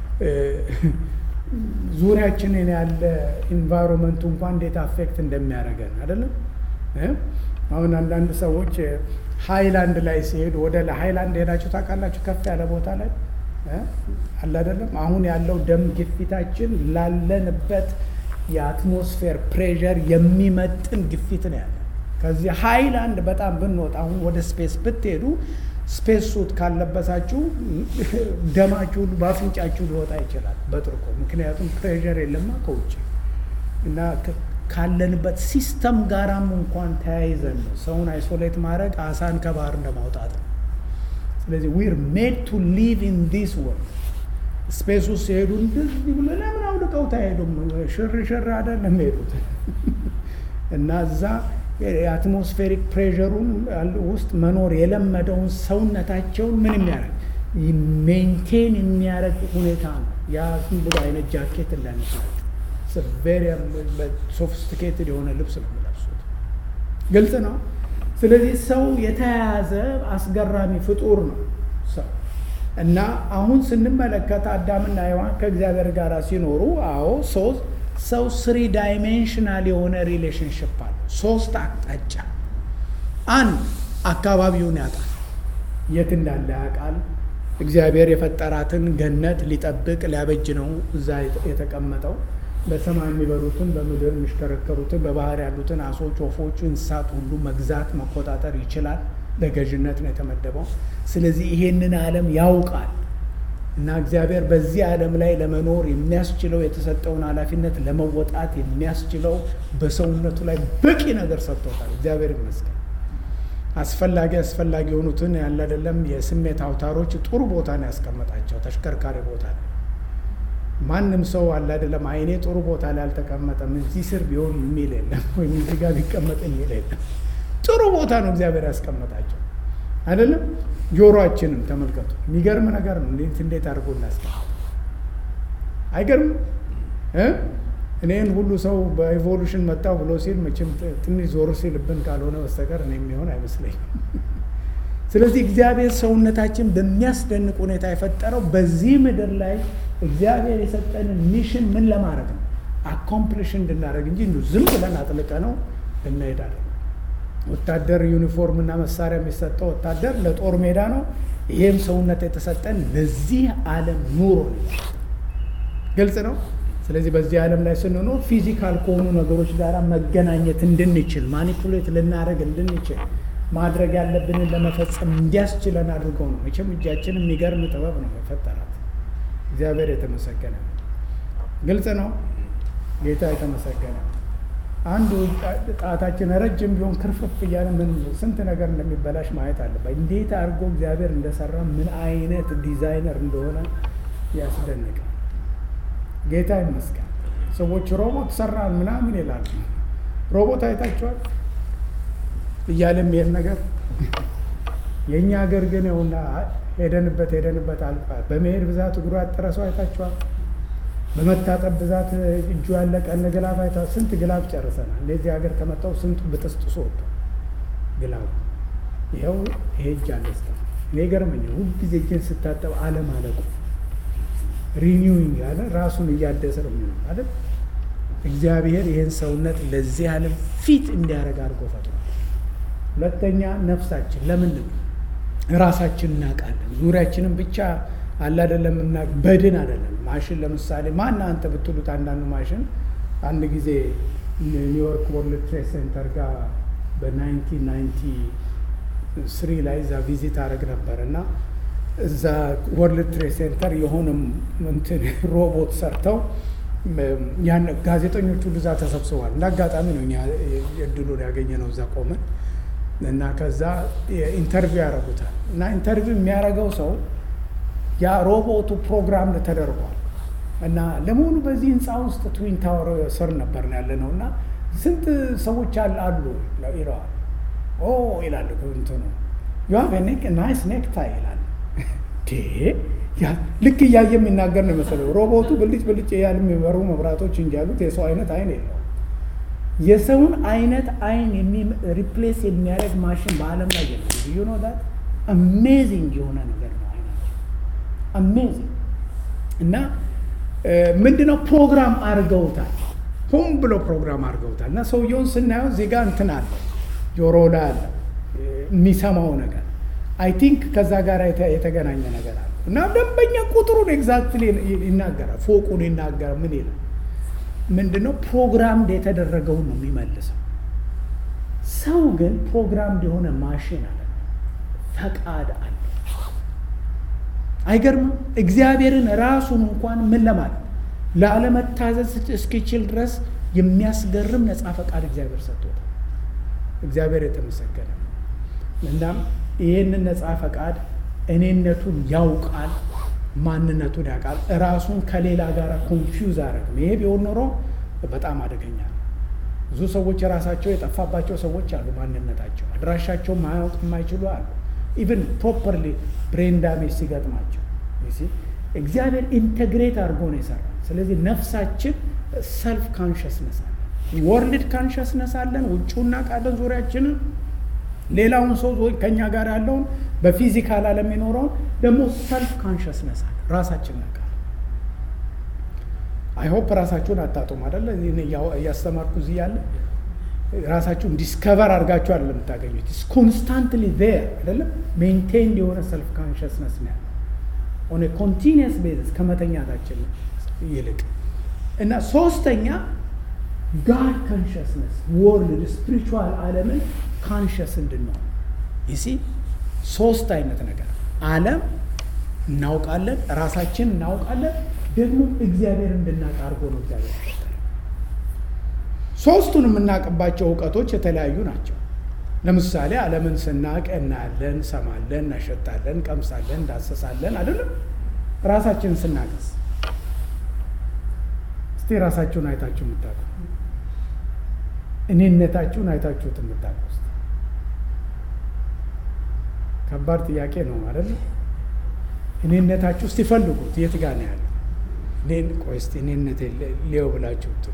S1: ዙሪያችንን ያለ ኢንቫይሮንመንቱ እንኳን እንዴት አፌክት እንደሚያደርገን አይደለም። አሁን አንዳንድ ሰዎች ሃይላንድ ላይ ሲሄዱ ወደ ሃይላንድ ሄዳችሁ ታውቃላችሁ? ከፍ ያለ ቦታ ላይ አለ አይደለም። አሁን ያለው ደም ግፊታችን ላለንበት የአትሞስፌር ፕሬዠር የሚመጥን ግፊት ነው ያለ። ከዚህ ሃይላንድ በጣም ብንወጣ አሁን ወደ ስፔስ ብትሄዱ ስፔስ ሱት ካለበሳችሁ ደማችሁ በአፍንጫችሁ ሊወጣ ይችላል በጥርቆ። ምክንያቱም ፕሬዠር የለማ ከውጭ እና ካለንበት ሲስተም ጋራም እንኳን ተያይዘን ነው ሰውን አይሶሌት ማድረግ አሳን ከባህር እንደማውጣት ነው። ስለዚህ we are made to live in this world። ስፔስ ውስጥ ሲሄዱ እንደዚህ ብሎ ለምን አውልቀው ታሄዱም ሽር አይደለም ሄዱት እና እዛ የአትሞስፌሪክ ፕሬዠሩን ውስጥ መኖር የለመደውን ሰውነታቸውን ምን የሚያደርግ ሜንቴን የሚያደርግ ሁኔታ ነው። ያ ዝም ብሎ አይነት ጃኬት እንዳነሳቸው ቬሪ ሶፊስቲኬትድ የሆነ ልብስ ነው የሚለብሱት። ግልጽ ነው። ስለዚህ ሰው የተያያዘ አስገራሚ ፍጡር ነው ሰው እና አሁን ስንመለከት አዳምና ሔዋን ከእግዚአብሔር ጋር ሲኖሩ ሰው 3 ዳይሜንሽናል የሆነ ሪሌሽንሽፕ አለ። 3 አቅጣጫ። አንድ አካባቢውን ያውቃል፣ የት እንዳለ ያውቃል። እግዚአብሔር የፈጠራትን ገነት ሊጠብቅ ሊያበጅ ነው እዛ የተቀመጠው። በሰማይ የሚበሩትን፣ በምድር የሚሽከረከሩትን፣ በባህር ያሉትን አሶች፣ ወፎች፣ እንስሳት ሁሉ መግዛት መቆጣጠር ይችላል። ለገዥነት ነው የተመደበው። ስለዚህ ይሄንን ዓለም ያውቃል እና እግዚአብሔር በዚህ ዓለም ላይ ለመኖር የሚያስችለው የተሰጠውን ኃላፊነት ለመወጣት የሚያስችለው በሰውነቱ ላይ በቂ ነገር ሰጥቶታል። እግዚአብሔር ይመስገን። አስፈላጊ የሆኑትን ያለ አይደለም የስሜት አውታሮች ጥሩ ቦታ ነው ያስቀመጣቸው፣ ተሽከርካሪ ቦታ ነው። ማንም ሰው አለ አይደለም አይኔ ጥሩ ቦታ ላይ አልተቀመጠም እዚህ ስር ቢሆን የሚል የለም፣ ወይም እዚህ ጋር ቢቀመጥ የሚል የለም። ጥሩ ቦታ ነው እግዚአብሔር ያስቀመጣቸው አይደለም። ጆሮአችንም ተመልከቱ፣ የሚገርም ነገር ነው። እንዴት አድርጎ እናስቀምጥ አይገርም? እኔን ሁሉ ሰው በኢቮሉሽን መጣው ብሎ ሲል መቼም ትንሽ ዞር ሲልብን ካልሆነ በስተቀር እኔ የሚሆን አይመስለኝም። ስለዚህ እግዚአብሔር ሰውነታችን በሚያስደንቅ ሁኔታ የፈጠረው በዚህ ምድር ላይ እግዚአብሔር የሰጠንን ሚሽን ምን ለማድረግ ነው? አኮምፕሊሽ እንድናደርግ እንጂ እንዲሁ ዝም ብለን አጥልቀ ነው እንሄዳለን። ወታደር ዩኒፎርም እና መሳሪያ የሚሰጠው ወታደር ለጦር ሜዳ ነው። ይሄም ሰውነት የተሰጠን ለዚህ ዓለም ኑሮ ነው። ግልጽ ነው። ስለዚህ በዚህ ዓለም ላይ ስንኖር ፊዚካል ከሆኑ ነገሮች ጋር መገናኘት እንድንችል፣ ማኒፑሌት ልናደርግ እንድንችል፣ ማድረግ ያለብንን ለመፈጸም እንዲያስችለን አድርገው ነው። መቼም እጃችን የሚገርም ጥበብ ነው የፈጠራት። እግዚአብሔር የተመሰገነ። ግልጽ ነው። ጌታ የተመሰገነ። አንዱ ጣታችን ረጅም ቢሆን ክርፍፍ እያለ ምን ስንት ነገር እንደሚበላሽ ማየት አለበት። እንዴት አድርጎ እግዚአብሔር እንደሰራ ምን አይነት ዲዛይነር እንደሆነ ያስደንቃል። ጌታ ይመስገን። ሰዎች ሮቦት ሰራን ምናምን ይላሉ። ሮቦት አይታችኋል እያለ የሚሄድ ነገር። የእኛ ሀገር ግን ይኸውና ሄደንበት አልፋ በመሄድ ብዛት እግሩ ያጠረ ሰው አይታችኋል። በመታጠብ ብዛት እጁ ያለቀ ግላብ አይታ ስንት ግላብ ጨርሰናል። እንደዚህ ሀገር ከመጣው ስንቱ ብጥስጥሶ ወጣ ግላብ። ይሄ እጅ አለስተ እኔ ገርመኛል። ሁልጊዜ እጅን ስታጠብ ዓለም አለቁ ሪኒዊንግ ያለ ራሱን እያደሰ ነው የሚሆነው አይደል? እግዚአብሔር ይህን ሰውነት ለዚህ ዓለም ፊት እንዲያደርግ አድርጎ ፈጥሯል። ሁለተኛ ነፍሳችን ለምንድን ነው? ራሳችን እናውቃለን። ዙሪያችንን ብቻ አለ አይደለም እና በድን አይደለም። ማሽን ለምሳሌ ማን አንተ ብትሉት አንዳንዱ ማሽን አንድ ጊዜ ኒውዮርክ ወርልድ ትሬድ ሴንተር ጋር በ1993 ላይ እዛ ቪዚት አደረግ ነበር እና እዛ ወርልድ ትሬድ ሴንተር የሆነ እንትን ሮቦት ሰርተው ያን ጋዜጠኞቹ ሁሉ እዛ ተሰብስበዋል። እንደ አጋጣሚ ነው እኛ እድሉን ያገኘነው እዛ ቆመን እና ከዛ ኢንተርቪው ያደረጉታል እና ኢንተርቪው የሚያደርገው ሰው ያ ሮቦቱ ፕሮግራም ተደርጓል እና ለመሆኑ በዚህ ህንፃ ውስጥ ትዊን ታወር ስር ነበር ያለ ነው እና ስንት ሰዎች አሉ ይለዋል። ይላል እንትኑ ዩ ሃቭ ኤ ናይስ ኔክታይ ይላል። ልክ እያየ የሚናገር ነው መሰለው። ሮቦቱ ብልጭ ያለ የሚበሩ መብራቶች እንጂ ያሉት የሰው አይነት አይን የለው። የሰውን አይነት አይን ሪፕሌስ የሚያደርግ ማሽን በዓለም ላይ የለም። ዩ ኖ ዳት አሜዚንግ የሆነ ነገር ነው አይናቸው አሜዚንግ። እና ምንድነው ፕሮግራም አድርገውታል፣ ሆን ብሎ ፕሮግራም አድርገውታል። እና ሰውየውን ስናየው እዚህ ጋር እንትን አለ፣ ጆሮ ላይ አለ የሚሰማው ነገር አይ ቲንክ ከዛ ጋር የተገናኘ ነገር አለ። እና ደንበኛ ቁጥሩን ኤግዛክትሊ ይናገራል፣ ፎቁን ይናገራል። ምን ይላል? ምንድነው ፕሮግራም የተደረገውን ነው የሚመልሰው። ሰው ግን ፕሮግራም የሆነ ማሽን አለ፣ ፈቃድ አለ። አይገርምም? እግዚአብሔርን ራሱን እንኳን ምን ለማለት ላለመታዘዝ እስኪችል ድረስ የሚያስገርም ነፃ ፈቃድ እግዚአብሔር ሰጥቶታል። እግዚአብሔር የተመሰገነ። እናም ይህንን ነፃ ፈቃድ እኔነቱን ያውቃል፣ ማንነቱን ያውቃል። ራሱን ከሌላ ጋር ኮንፊውዝ አረግም። ይሄ ቢሆን ኖሮ በጣም አደገኛ ነው። ብዙ ሰዎች ራሳቸው የጠፋባቸው ሰዎች አሉ። ማንነታቸው አድራሻቸው ማያውቅ የማይችሉ አሉ። ኢቭን ፕሮፐርሊ ብሬን ዳሜጅ ሲገጥማቸው እግዚአብሔር ኢንተግሬት አድርጎ ነው የሰራ። ስለዚህ ነፍሳችን ሰልፍ ካንሸስነስ አለን፣ ወርልድ ካንሸስነስ አለን። ውጭውና ቃለን ዙሪያችንን ሌላውን ሰው ከኛ ጋር ያለውን በፊዚካል ዓለም የሚኖረውን ደግሞ ሰልፍ ካንሸስነስ አለ። ራሳችን ነቃል። አይሆፕ ራሳችሁን አታጡም አይደለ? እያስተማርኩ እዚህ ያለ ራሳችሁን ዲስከቨር አድርጋችሁ አይደለም የምታገኙት። ኢትስ ኮንስታንትሊ ዜር አይደለም። ሜንቴን የሆነ ሰልፍ ካንሸስነስ ነው ያለው ኦን ኤ ኮንቲኒየስ ቤዝስ ከመተኛታችን ይልቅ። እና ሶስተኛ ጋድ ካንሸስነስ ወርልድ ስፒሪቹዋል ዓለምን ካንሸስ እንድንሆን ይሲ ሶስት አይነት ነገር ዓለም እናውቃለን፣ ራሳችን እናውቃለን፣ ደግሞ እግዚአብሔር እንድናውቅ አድርጎ ነው እግዚአብሔር። ሶስቱን የምናውቅባቸው እውቀቶች የተለያዩ ናቸው። ለምሳሌ ዓለምን ስናውቅ እናያለን፣ እንሰማለን፣ እናሸታለን፣ እንቀምሳለን፣ እንዳሰሳለን አይደለም። ራሳችንን ስናውቅስ እስቲ ራሳችሁን አይታችሁ የምታውቁ እኔነታችሁን አይታችሁት የምታውቁ እስቲ? ከባድ ጥያቄ ነው ማለት ነው። እኔነታችሁ እስቲ ፈልጉት፣ የት ጋር ነው ያለው? ቆይ እስቲ እኔነቴ ሊየው ብላችሁ ትሉ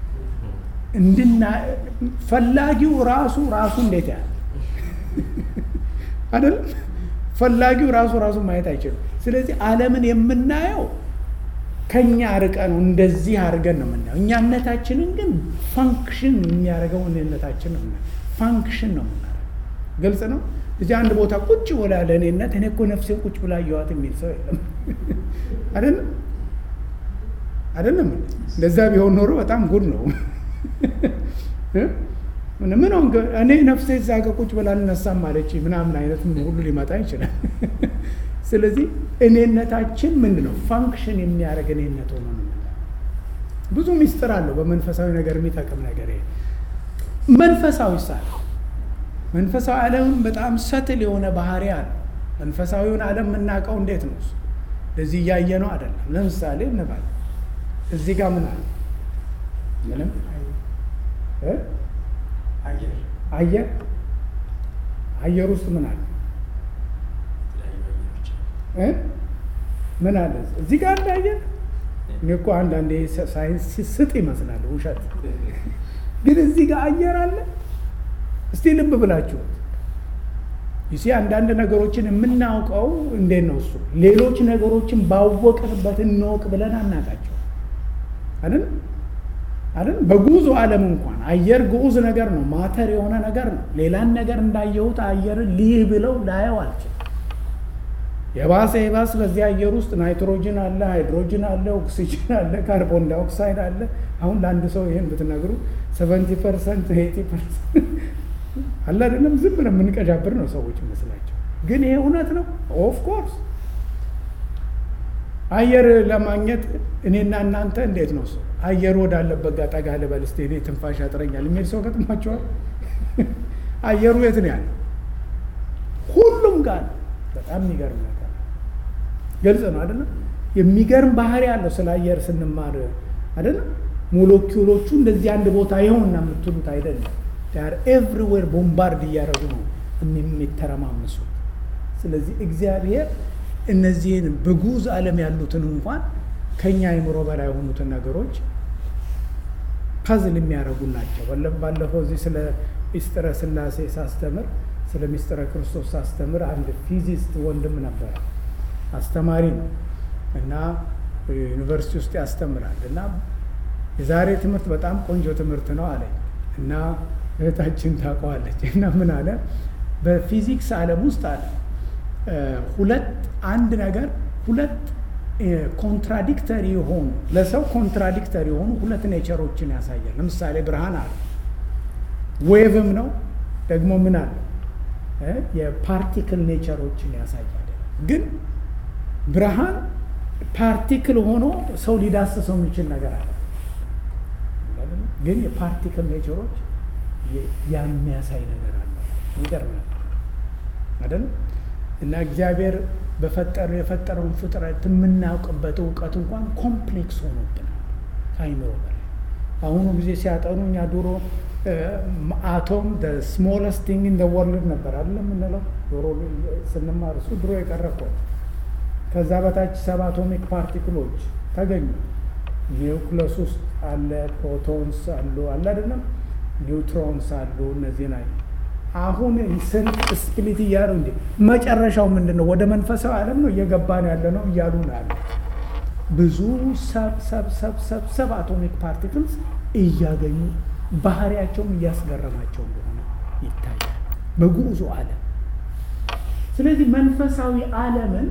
S1: ፈላጊው ራሱ እንዴት ያለ አይደለም። ፈላጊው ራሱ ማየት አይችልም። ስለዚህ ዓለምን የምናየው ከኛ ርቀ ነው፣ እንደዚህ አድርገን ነው የምናየው። እኛነታችንን ግን ፋንክሽን የሚያደርገው እኔነታችን ነው፣ ፋንክሽን ነው የምናደርገው። ግልጽ ነው። እዚህ አንድ ቦታ ቁጭ ብላ ለእኔነት እኔ እኮ ነፍሴን ቁጭ ብላ እየዋት የሚል ሰው የለም አይደለም። እንደዛ ቢሆን ኖሮ በጣም ጉድ ነው። ምን ሆን እኔ ነፍሴ እዛ ጋ ቁጭ ብላ ልነሳም አለች ምናምን አይነት ሁሉ ሊመጣ ይችላል። ስለዚህ እኔነታችን ምንድን ነው? ፋንክሽን የሚያደርግ እኔነት ሆኖ ነው። ብዙ ሚስጥር አለው በመንፈሳዊ ነገር የሚጠቅም ነገር። ይሄ መንፈሳዊ ዓለም በጣም ሰትል የሆነ ባህሪ አለ። መንፈሳዊውን ዓለም የምናውቀው እንዴት ነው? ለዚህ እያየ ነው አይደለም። ለምሳሌ እንባል እዚህ ጋር ምን አለ? ምንም አየር ውስጥ ምን አለ? ምን አለ እዚህ ጋር እንዳየን? እኔ እኮ አንዳንዴ ሳይንስ ስጥ ይመስላል፣ ውሸት ግን እዚህ ጋር አየር አለ። እስቲ ልብ ብላችሁ ይሲ አንዳንድ ነገሮችን የምናውቀው እንዴት ነው? እሱ ሌሎች ነገሮችን ባወቅንበት እንወቅ ብለን አናውቃቸው አይደል? በጉዞ ዓለም እንኳን አየር ግዑዝ ነገር ነው፣ ማተር የሆነ ነገር ነው። ሌላን ነገር እንዳየሁት አየርን ልይህ ብለው ላየው አልችልም። የባሰ በዚህ አየር ውስጥ ናይትሮጅን አለ፣ ሃይድሮጅን አለ፣ ኦክሲጅን አለ፣ ካርቦን ዳይኦክሳይድ አለ። አሁን ለአንድ ሰው ይሄን ብትነግሩ 70% 80% አለ አይደለም። ዝም ብለን የምንቀዣብር ነው ሰዎች ይመስላቸው፣ ግን ይሄ እውነት ነው። ኦፍ ኮርስ አየር ለማግኘት እኔና እናንተ እንዴት ነው ሰው አየር ወዳለበት ጋር ጠጋ ልበል እስቲ እኔ ትንፋሽ ያጥረኛል የሚል ሰው ገጥሟቸዋል? አየሩ የት ነው ያለው? ሁሉም ጋር። በጣም የሚገርም ነገር ግልጽ ነው አይደለም? የሚገርም ባህሪ ያለው ስለ አየር ስንማር አይደለም? ሞለኪውሎቹ እንደዚህ አንድ ቦታ ይሆንና የምትሉት አይደለም። ዳር ኤቭሪዌር ቦምባርድ እያደረጉ ነው የሚተረማምሱ። ስለዚህ እግዚአብሔር እነዚህን በጉዝ ዓለም ያሉትን እንኳን ከኛ አይምሮ በላይ የሆኑትን ነገሮች ፐዝል የሚያደርጉ ናቸው። ባለፈው እዚህ ስለ ሚስጥረ ሥላሴ ሳስተምር፣ ስለ ሚስጥረ ክርስቶስ ሳስተምር አንድ ፊዚስት ወንድም ነበረ፣ አስተማሪ ነው እና ዩኒቨርሲቲ ውስጥ ያስተምራል። እና የዛሬ ትምህርት በጣም ቆንጆ ትምህርት ነው አለኝ እና እህታችን ታውቀዋለች። እና ምን አለ? በፊዚክስ ዓለም ውስጥ አለ ሁለት ኮንትራዲክተሪ የሆኑ ለሰው ኮንትራዲክተሪ የሆኑ ሁለት ኔቸሮችን ያሳያል። ለምሳሌ ብርሃን አለ፣ ዌቭም ነው ደግሞ ምን አለ የፓርቲክል ኔቸሮችን ያሳያል። ግን ብርሃን ፓርቲክል ሆኖ ሰው ሊዳስሰው የሚችል ነገር አለ። ግን የፓርቲክል ኔቸሮች የሚያሳይ ነገር አለ። ይገርማል አይደል? እና እግዚአብሔር የፈጠረውን ፍጥረት የምናውቅበት እውቀት እንኳን ኮምፕሌክስ ሆኖብናል ከአይምሮ በላይ። አሁኑ ጊዜ ሲያጠኑ እኛ ድሮ አቶም ስሞለስት ቲንግ ኢን ወርልድ ነበር አይደል የምንለው ድሮ ስንማር፣ እሱ ድሮ የቀረኮ። ከዛ በታች 7 አቶሚክ ፓርቲክሎች ተገኙ። ኒውክለስ ውስጥ አለ፣ ፕሮቶንስ አሉ አለ አይደለም፣ ኒውትሮንስ አሉ። እነዚህ ላይ አሁን ስንት ስፕሊት እያሉ እንዴ መጨረሻው ምንድነው? ወደ መንፈሳዊ ዓለም ነው እየገባን ያለ ነው እያሉ ነው ያለ። ብዙ ሰብ አቶሚክ ፓርቲክልስ እያገኙ ባህሪያቸውም እያስገረማቸው እንደሆነ ይታያል በጉዞ ዓለም። ስለዚህ መንፈሳዊ ዓለምን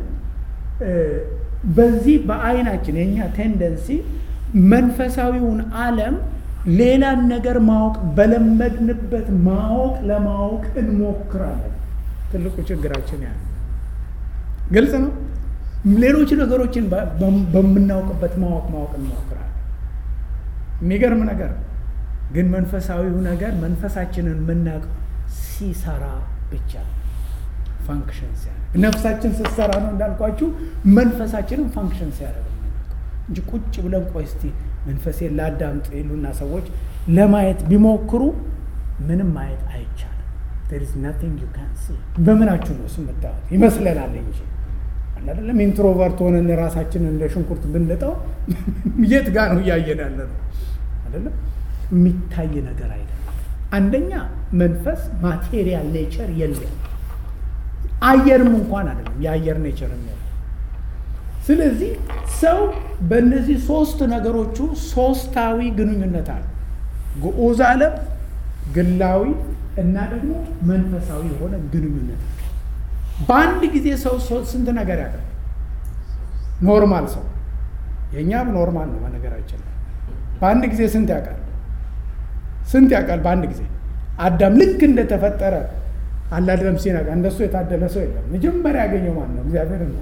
S1: በዚህ በአይናችን የኛ ቴንደንሲ መንፈሳዊውን ዓለም ሌላን ነገር ማወቅ በለመድንበት ለማወቅ እንሞክራለን። ትልቁ ችግራችን ያ ግልጽ ነው። ሌሎች ነገሮችን በምናውቅበት ማወቅ እንሞክራለን። የሚገርም ነገር ግን መንፈሳዊው ነገር መንፈሳችንን የምናውቀው ሲሰራ ብቻ ፋንክሽን ሲያደርግ፣ ነፍሳችን ስትሰራ ነው እንዳልኳችሁ መንፈሳችንን ፋንክሽን ሲያደርግ እንጂ ቁጭ ብለን ቆይ እስቲ መንፈሴን ላዳምጥ ይሉና ሰዎች ለማየት ቢሞክሩ ምንም ማየት አይቻልም። there is nothing you can see። በምናችሁ ነው ስምታዩት ይመስለናል እንጂ አይደለም። ኢንትሮቨርት ሆነን ራሳችንን እንደ ሽንኩርት ብንጠው የት ጋር ነው እያየን ያለ ነው አይደለም። የሚታይ ነገር አይደለም። አንደኛ መንፈስ ማቴሪያል ኔቸር የለም። አየርም እንኳን አይደለም የአየር ኔቸር ነው። ስለዚህ ሰው በእነዚህ ሶስት ነገሮቹ ሶስታዊ ግንኙነት አለ። ግዑዝ ዓለም፣ ግላዊ እና ደግሞ መንፈሳዊ የሆነ ግንኙነት። በአንድ ጊዜ ሰው ስንት ነገር ያውቃል? ኖርማል ሰው የኛም ኖርማል ነው በነገራችን ላይ። በአንድ ጊዜ ስንት ያውቃል? በአንድ ጊዜ አዳም ልክ እንደተፈጠረ አላደም ሲነቃ እንደሱ የታደለ ሰው የለም። መጀመሪያ ያገኘው ማን ነው? እግዚአብሔር ነው።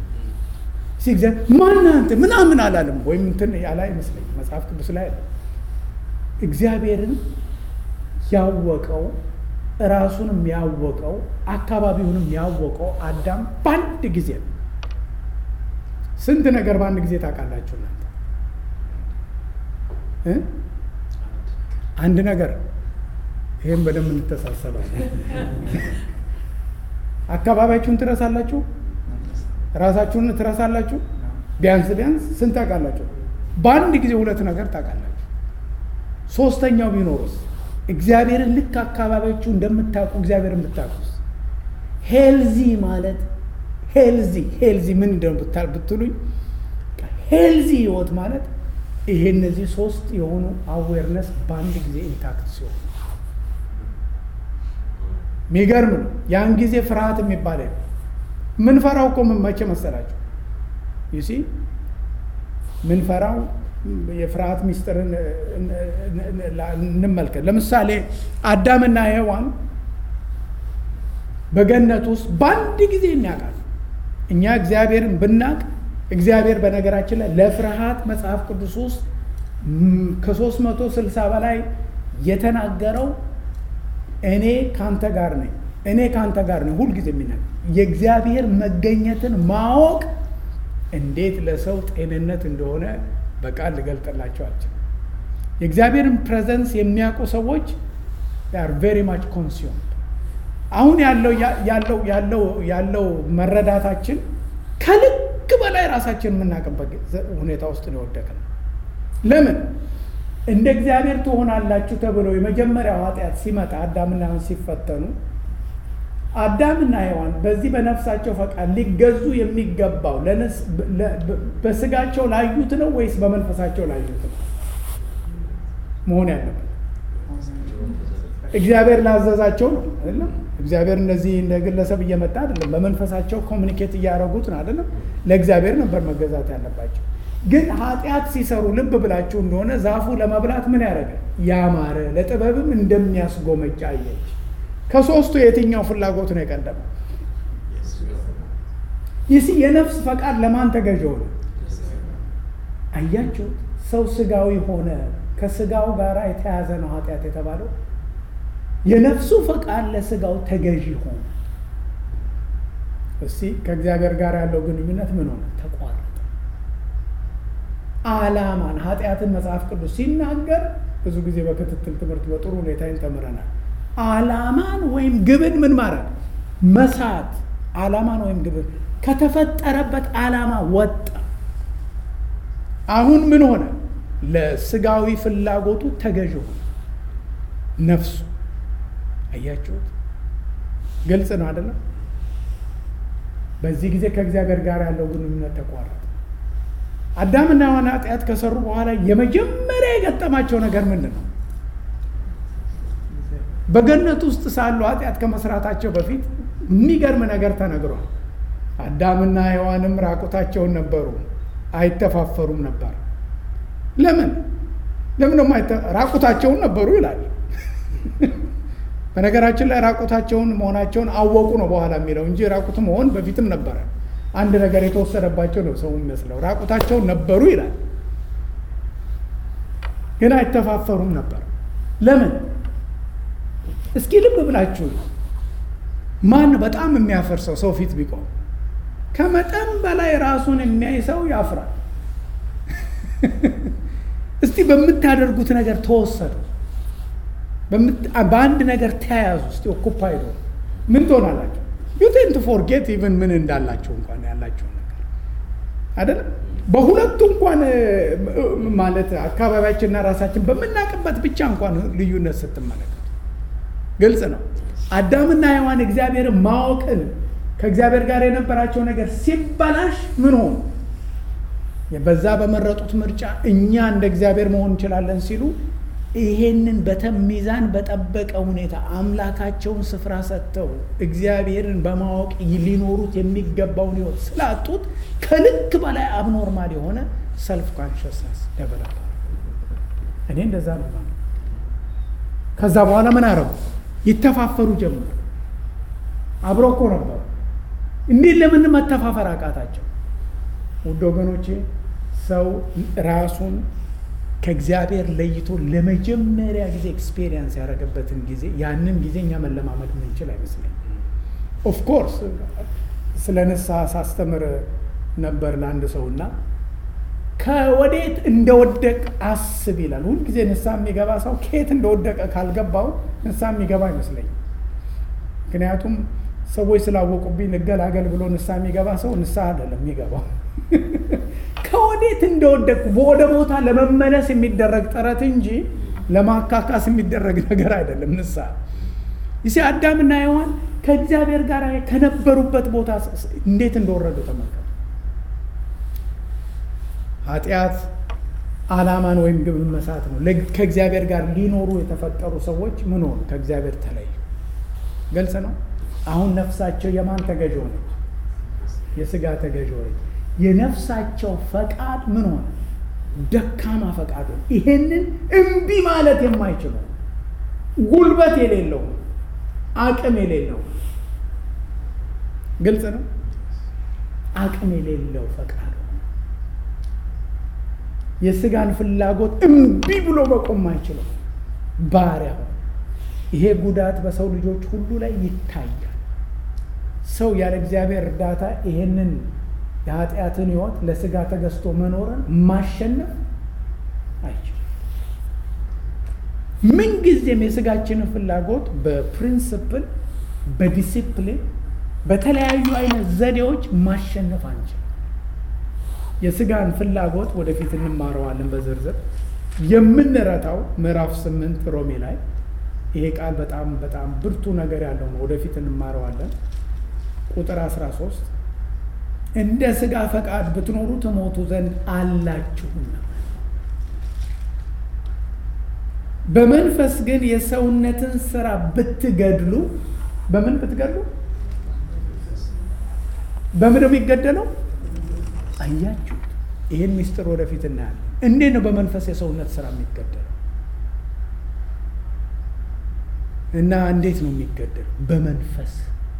S1: ማን አንተ ምናምን አላለም ወይም እንትን ያለ አይመስለኝ መጽሐፍ ቅዱስ ላይ አለ። እግዚአብሔርን ያወቀው ራሱንም ያወቀው አካባቢውንም ያወቀው አዳም በአንድ ጊዜ ነው። ስንት ነገር በአንድ ጊዜ ታውቃላችሁ እናንተ? አንድ ነገር። ይሄን በደንብ እንተሳሰባለን። አካባቢያችሁን ትረሳላችሁ፣ ራሳችሁን ትረሳላችሁ። ቢያንስ ስንት ታውቃላችሁ? በአንድ ጊዜ 2 ነገር ታውቃላችሁ። ሶስተኛው ቢኖርስ? እግዚአብሔርን ልክ አካባቢያችሁ እንደምታውቁ እግዚአብሔርን ብታውቁስ? ሄልዚ ማለት ሄልዚ ምን እንደምታል ብትሉኝ፣ ሄልዚ ህይወት ማለት ይሄ እነዚህ 3 የሆኑ አዌርነስ በአንድ ጊዜ ኢንታክት ሲሆን የሚገርም ነው። ያን ጊዜ ፍርሃት የሚባል ምን ፈራው እኮ መቼ መሰላችሁ? ዩሲ ምን ፈራው የፍርሃት ሚስጥርን እንመልከት። ለምሳሌ አዳምና ሔዋን በገነት ውስጥ በአንድ ጊዜ እናውቃለን። እኛ እግዚአብሔርን ብናውቅ እግዚአብሔር በነገራችን ላይ ለፍርሃት መጽሐፍ ቅዱስ ውስጥ ከ360 በላይ የተናገረው እኔ ካንተ ጋር ነኝ ሁልጊዜ የሚናገር የእግዚአብሔር መገኘትን ማወቅ እንዴት ለሰው ጤንነት እንደሆነ በቃል ልገልጥላቸው አልችልም። የእግዚአብሔርን ፕሬዘንስ የሚያውቁ ሰዎች are very much consumed። አሁን ያለው መረዳታችን ከልክ በላይ ራሳችን የምናውቅበት ሁኔታ ውስጥ ነው የወደቅነው። ለምን? እንደ እግዚአብሔር ትሆናላችሁ ተብሎ የመጀመሪያው ኃጢአት ሲመጣ አዳምና ሔዋን ሲፈተኑ አዳምና ሔዋን በዚህ በነፍሳቸው ፈቃድ ሊገዙ የሚገባው በስጋቸው ላዩት ነው ወይስ በመንፈሳቸው ላዩት ነው መሆን ያለበት? እግዚአብሔር ላዘዛቸው ነው አይደለም? እግዚአብሔር እነዚህ እንደ ግለሰብ እየመጣ አይደለም፣ በመንፈሳቸው ኮሚኒኬት እያደረጉት ነው አይደለም? ለእግዚአብሔር ነበር መገዛት ያለባቸው። ግን ኃጢአት ሲሰሩ ልብ ብላችሁ እንደሆነ ዛፉ ለመብላት ምን ያደረገ? ያማረ ለጥበብም እንደሚያስጎመጅ አየች። ከሶስቱ የትኛው ፍላጎት ነው የቀደመው? ይህ የነፍስ ፈቃድ ለማን ተገዥ ሆነ? አያችሁ፣ ሰው ስጋዊ ሆነ። ከስጋው ጋር የተያዘ ነው ኃጢአት የተባለው። የነፍሱ ፈቃድ ለስጋው ተገዢ ሆነ። እስቲ ከእግዚአብሔር ጋር ያለው ግንኙነት ምን ሆነ? ተቋረጠ። ዓላማን ኃጢአትን መጽሐፍ ቅዱስ ሲናገር ብዙ ጊዜ በክትትል ትምህርት በጥሩ ሁኔታ ተምረናል። ዓላማን ወይም ግብን ምን ማድረግ? መሳት። ዓላማን ወይም ግብን ከተፈጠረበት ዓላማ ወጣ። አሁን ምን ሆነ? ለስጋዊ ፍላጎቱ ተገዥ ሆነ ነፍሱ። አያችሁት? ግልጽ ነው አይደለም? በዚህ ጊዜ ከእግዚአብሔር ጋር ያለው ግንኙነት ተቋረጠ። አዳምና ሔዋን ኃጢአት ከሰሩ በኋላ የመጀመሪያ የገጠማቸው ነገር ምንድን ነው? በገነት ውስጥ ሳሉ ኃጢአት ከመስራታቸው በፊት የሚገርም ነገር ተነግሯል። አዳምና ሔዋንም ራቁታቸውን ነበሩ፣ አይተፋፈሩም ነበር። ለምን ደግሞ ራቁታቸውን ነበሩ ይላል። በነገራችን ላይ ራቁታቸውን መሆናቸውን አወቁ ነው በኋላ የሚለው እንጂ ራቁት መሆን በፊትም ነበረ። አንድ ነገር የተወሰደባቸው ነው ሰው የሚመስለው። ራቁታቸውን ነበሩ ይላል፣ ግን አይተፋፈሩም ነበር። ለምን? እስኪ ልብ ብላችሁ ማን በጣም የሚያፈርሰው ሰው ፊት ቢቆም ከመጠን በላይ ራሱን የሚያይ ሰው ያፍራል። እስቲ በምታደርጉት ነገር ተወሰዱ፣ በአንድ ነገር ተያያዙ። እስቲ ኦኩፓይድ ምን ትሆናላችሁ? ዩ ቴንድ ቱ ፎርጌት ኢቭን ምን እንዳላችሁ እንኳን ያላችሁ ነገር አይደለም። በሁለቱ እንኳን ማለት አካባቢያችንና ራሳችን በምናውቅበት ብቻ እንኳን ልዩነት ስትመለከቱ ግልጽ ነው። አዳምና ሔዋን እግዚአብሔርን ማወቅን ከእግዚአብሔር ጋር የነበራቸው ነገር ሲበላሽ ምን ሆኑ? በዛ በመረጡት ምርጫ እኛ እንደ እግዚአብሔር መሆን እንችላለን ሲሉ ይሄንን ሚዛን በጠበቀ ሁኔታ አምላካቸውን ስፍራ ሰጥተው እግዚአብሔርን በማወቅ ሊኖሩት የሚገባውን ሕይወት ስላጡት ከልክ በላይ አብኖርማል የሆነ ሰልፍ ኮንሽስነስ ደቨሎፕ። እኔ እንደዛ ነው። ከዛ በኋላ ምን አረጉ? ይተፋፈሩ ጀመሩ። አብሮ እኮ ነበሩ። እንዴት ለምን መተፋፈር አቃታቸው? ውድ ወገኖቼ፣ ሰው ራሱን ከእግዚአብሔር ለይቶ ለመጀመሪያ ጊዜ ኤክስፔሪየንስ ያደረገበትን ጊዜ ያንን ጊዜ እኛ መለማመድ ምንችል አይመስለኝም። ኦፍኮርስ ስለ ንስሐ ሳስተምር ነበር ለአንድ ሰውና ከወዴት እንደወደቅ አስብ ይላል። ሁልጊዜ ንስሐ የሚገባ ሰው ከየት እንደወደቀ ካልገባው ንስሐ የሚገባ አይመስለኝም። ምክንያቱም ሰዎች ስላወቁብኝ ልገላገል ብሎ ንስሐ የሚገባ ሰው ንስሐ አይደለም የሚገባው። ከወዴት እንደወደቅኩ ወደ ቦታ ለመመለስ የሚደረግ ጥረት እንጂ ለማካካስ የሚደረግ ነገር አይደለም ንስሐ። ይሄ አዳምና ሔዋን ከእግዚአብሔር ጋር ከነበሩበት ቦታ እንዴት እንደወረዱ ተመልከቱ። ኃጢአት ዓላማን ወይም ግብን መሳት ነው። ከእግዚአብሔር ጋር ሊኖሩ የተፈጠሩ ሰዎች ምን ሆኑ? ከእግዚአብሔር ተለዩ። ግልጽ ነው። አሁን ነፍሳቸው የማን ተገዥ ሆነ? የስጋ ተገዥ ሆነ። የነፍሳቸው ፈቃድ ምን ሆነ? ደካማ ፈቃድ ሆነ። ይሄንን እምቢ ማለት የማይችለው ጉልበት የሌለው አቅም የሌለው ግልጽ ነው። አቅም የሌለው ፈቃድ የስጋን ፍላጎት እምቢ ብሎ መቆም አይችልም ባሪያ። ይሄ ጉዳት በሰው ልጆች ሁሉ ላይ ይታያል። ሰው ያለ እግዚአብሔር እርዳታ ይሄንን የኃጢአትን ሕይወት ለስጋ ተገዝቶ መኖርን ማሸነፍ አይችልም። ምንጊዜም የስጋችንን ፍላጎት በፕሪንስፕል፣ በዲሲፕሊን፣ በተለያዩ አይነት ዘዴዎች ማሸነፍ አንችልም። የስጋን ፍላጎት ወደፊት እንማረዋለን በዝርዝር። የምንረታው ምዕራፍ 8 ሮሜ ላይ ይሄ ቃል በጣም በጣም ብርቱ ነገር ያለው ነው። ወደፊት እንማረዋለን። ቁጥር 13 እንደ ስጋ ፈቃድ ብትኖሩ ትሞቱ ዘንድ አላችሁና በመንፈስ ግን የሰውነትን ስራ ብትገድሉ። በምን ብትገድሉ? በምን ነው የሚገደለው? አያችሁት? ይሄን ሚስጥር ወደፊት እናያለን። እንዴት ነው በመንፈስ የሰውነት ስራ የሚገደለው? እና እንዴት ነው የሚገደለው? በመንፈስ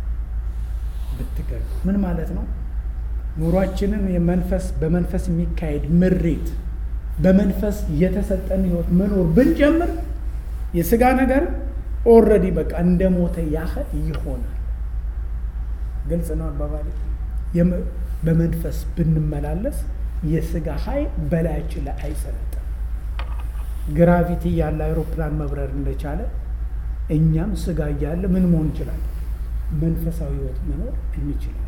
S1: ብትገሉ ምን ማለት ነው? ኑሯችንን በመንፈስ የሚካሄድ ምሬት፣ በመንፈስ የተሰጠን ህይወት መኖር ብንጀምር የስጋ ነገር ኦልሬዲ በቃ እንደ ሞተ ያህል ይሆናል። ግልጽ ነው አባባሌ። በመንፈስ ብንመላለስ የስጋ ኃይል በላያችን ላይ አይሰለጥም። ግራቪቲ ያለ አይሮፕላን መብረር እንደቻለ እኛም ስጋ እያለ ምን መሆን እንችላለን? መንፈሳዊ ህይወት መኖር እንችላለን።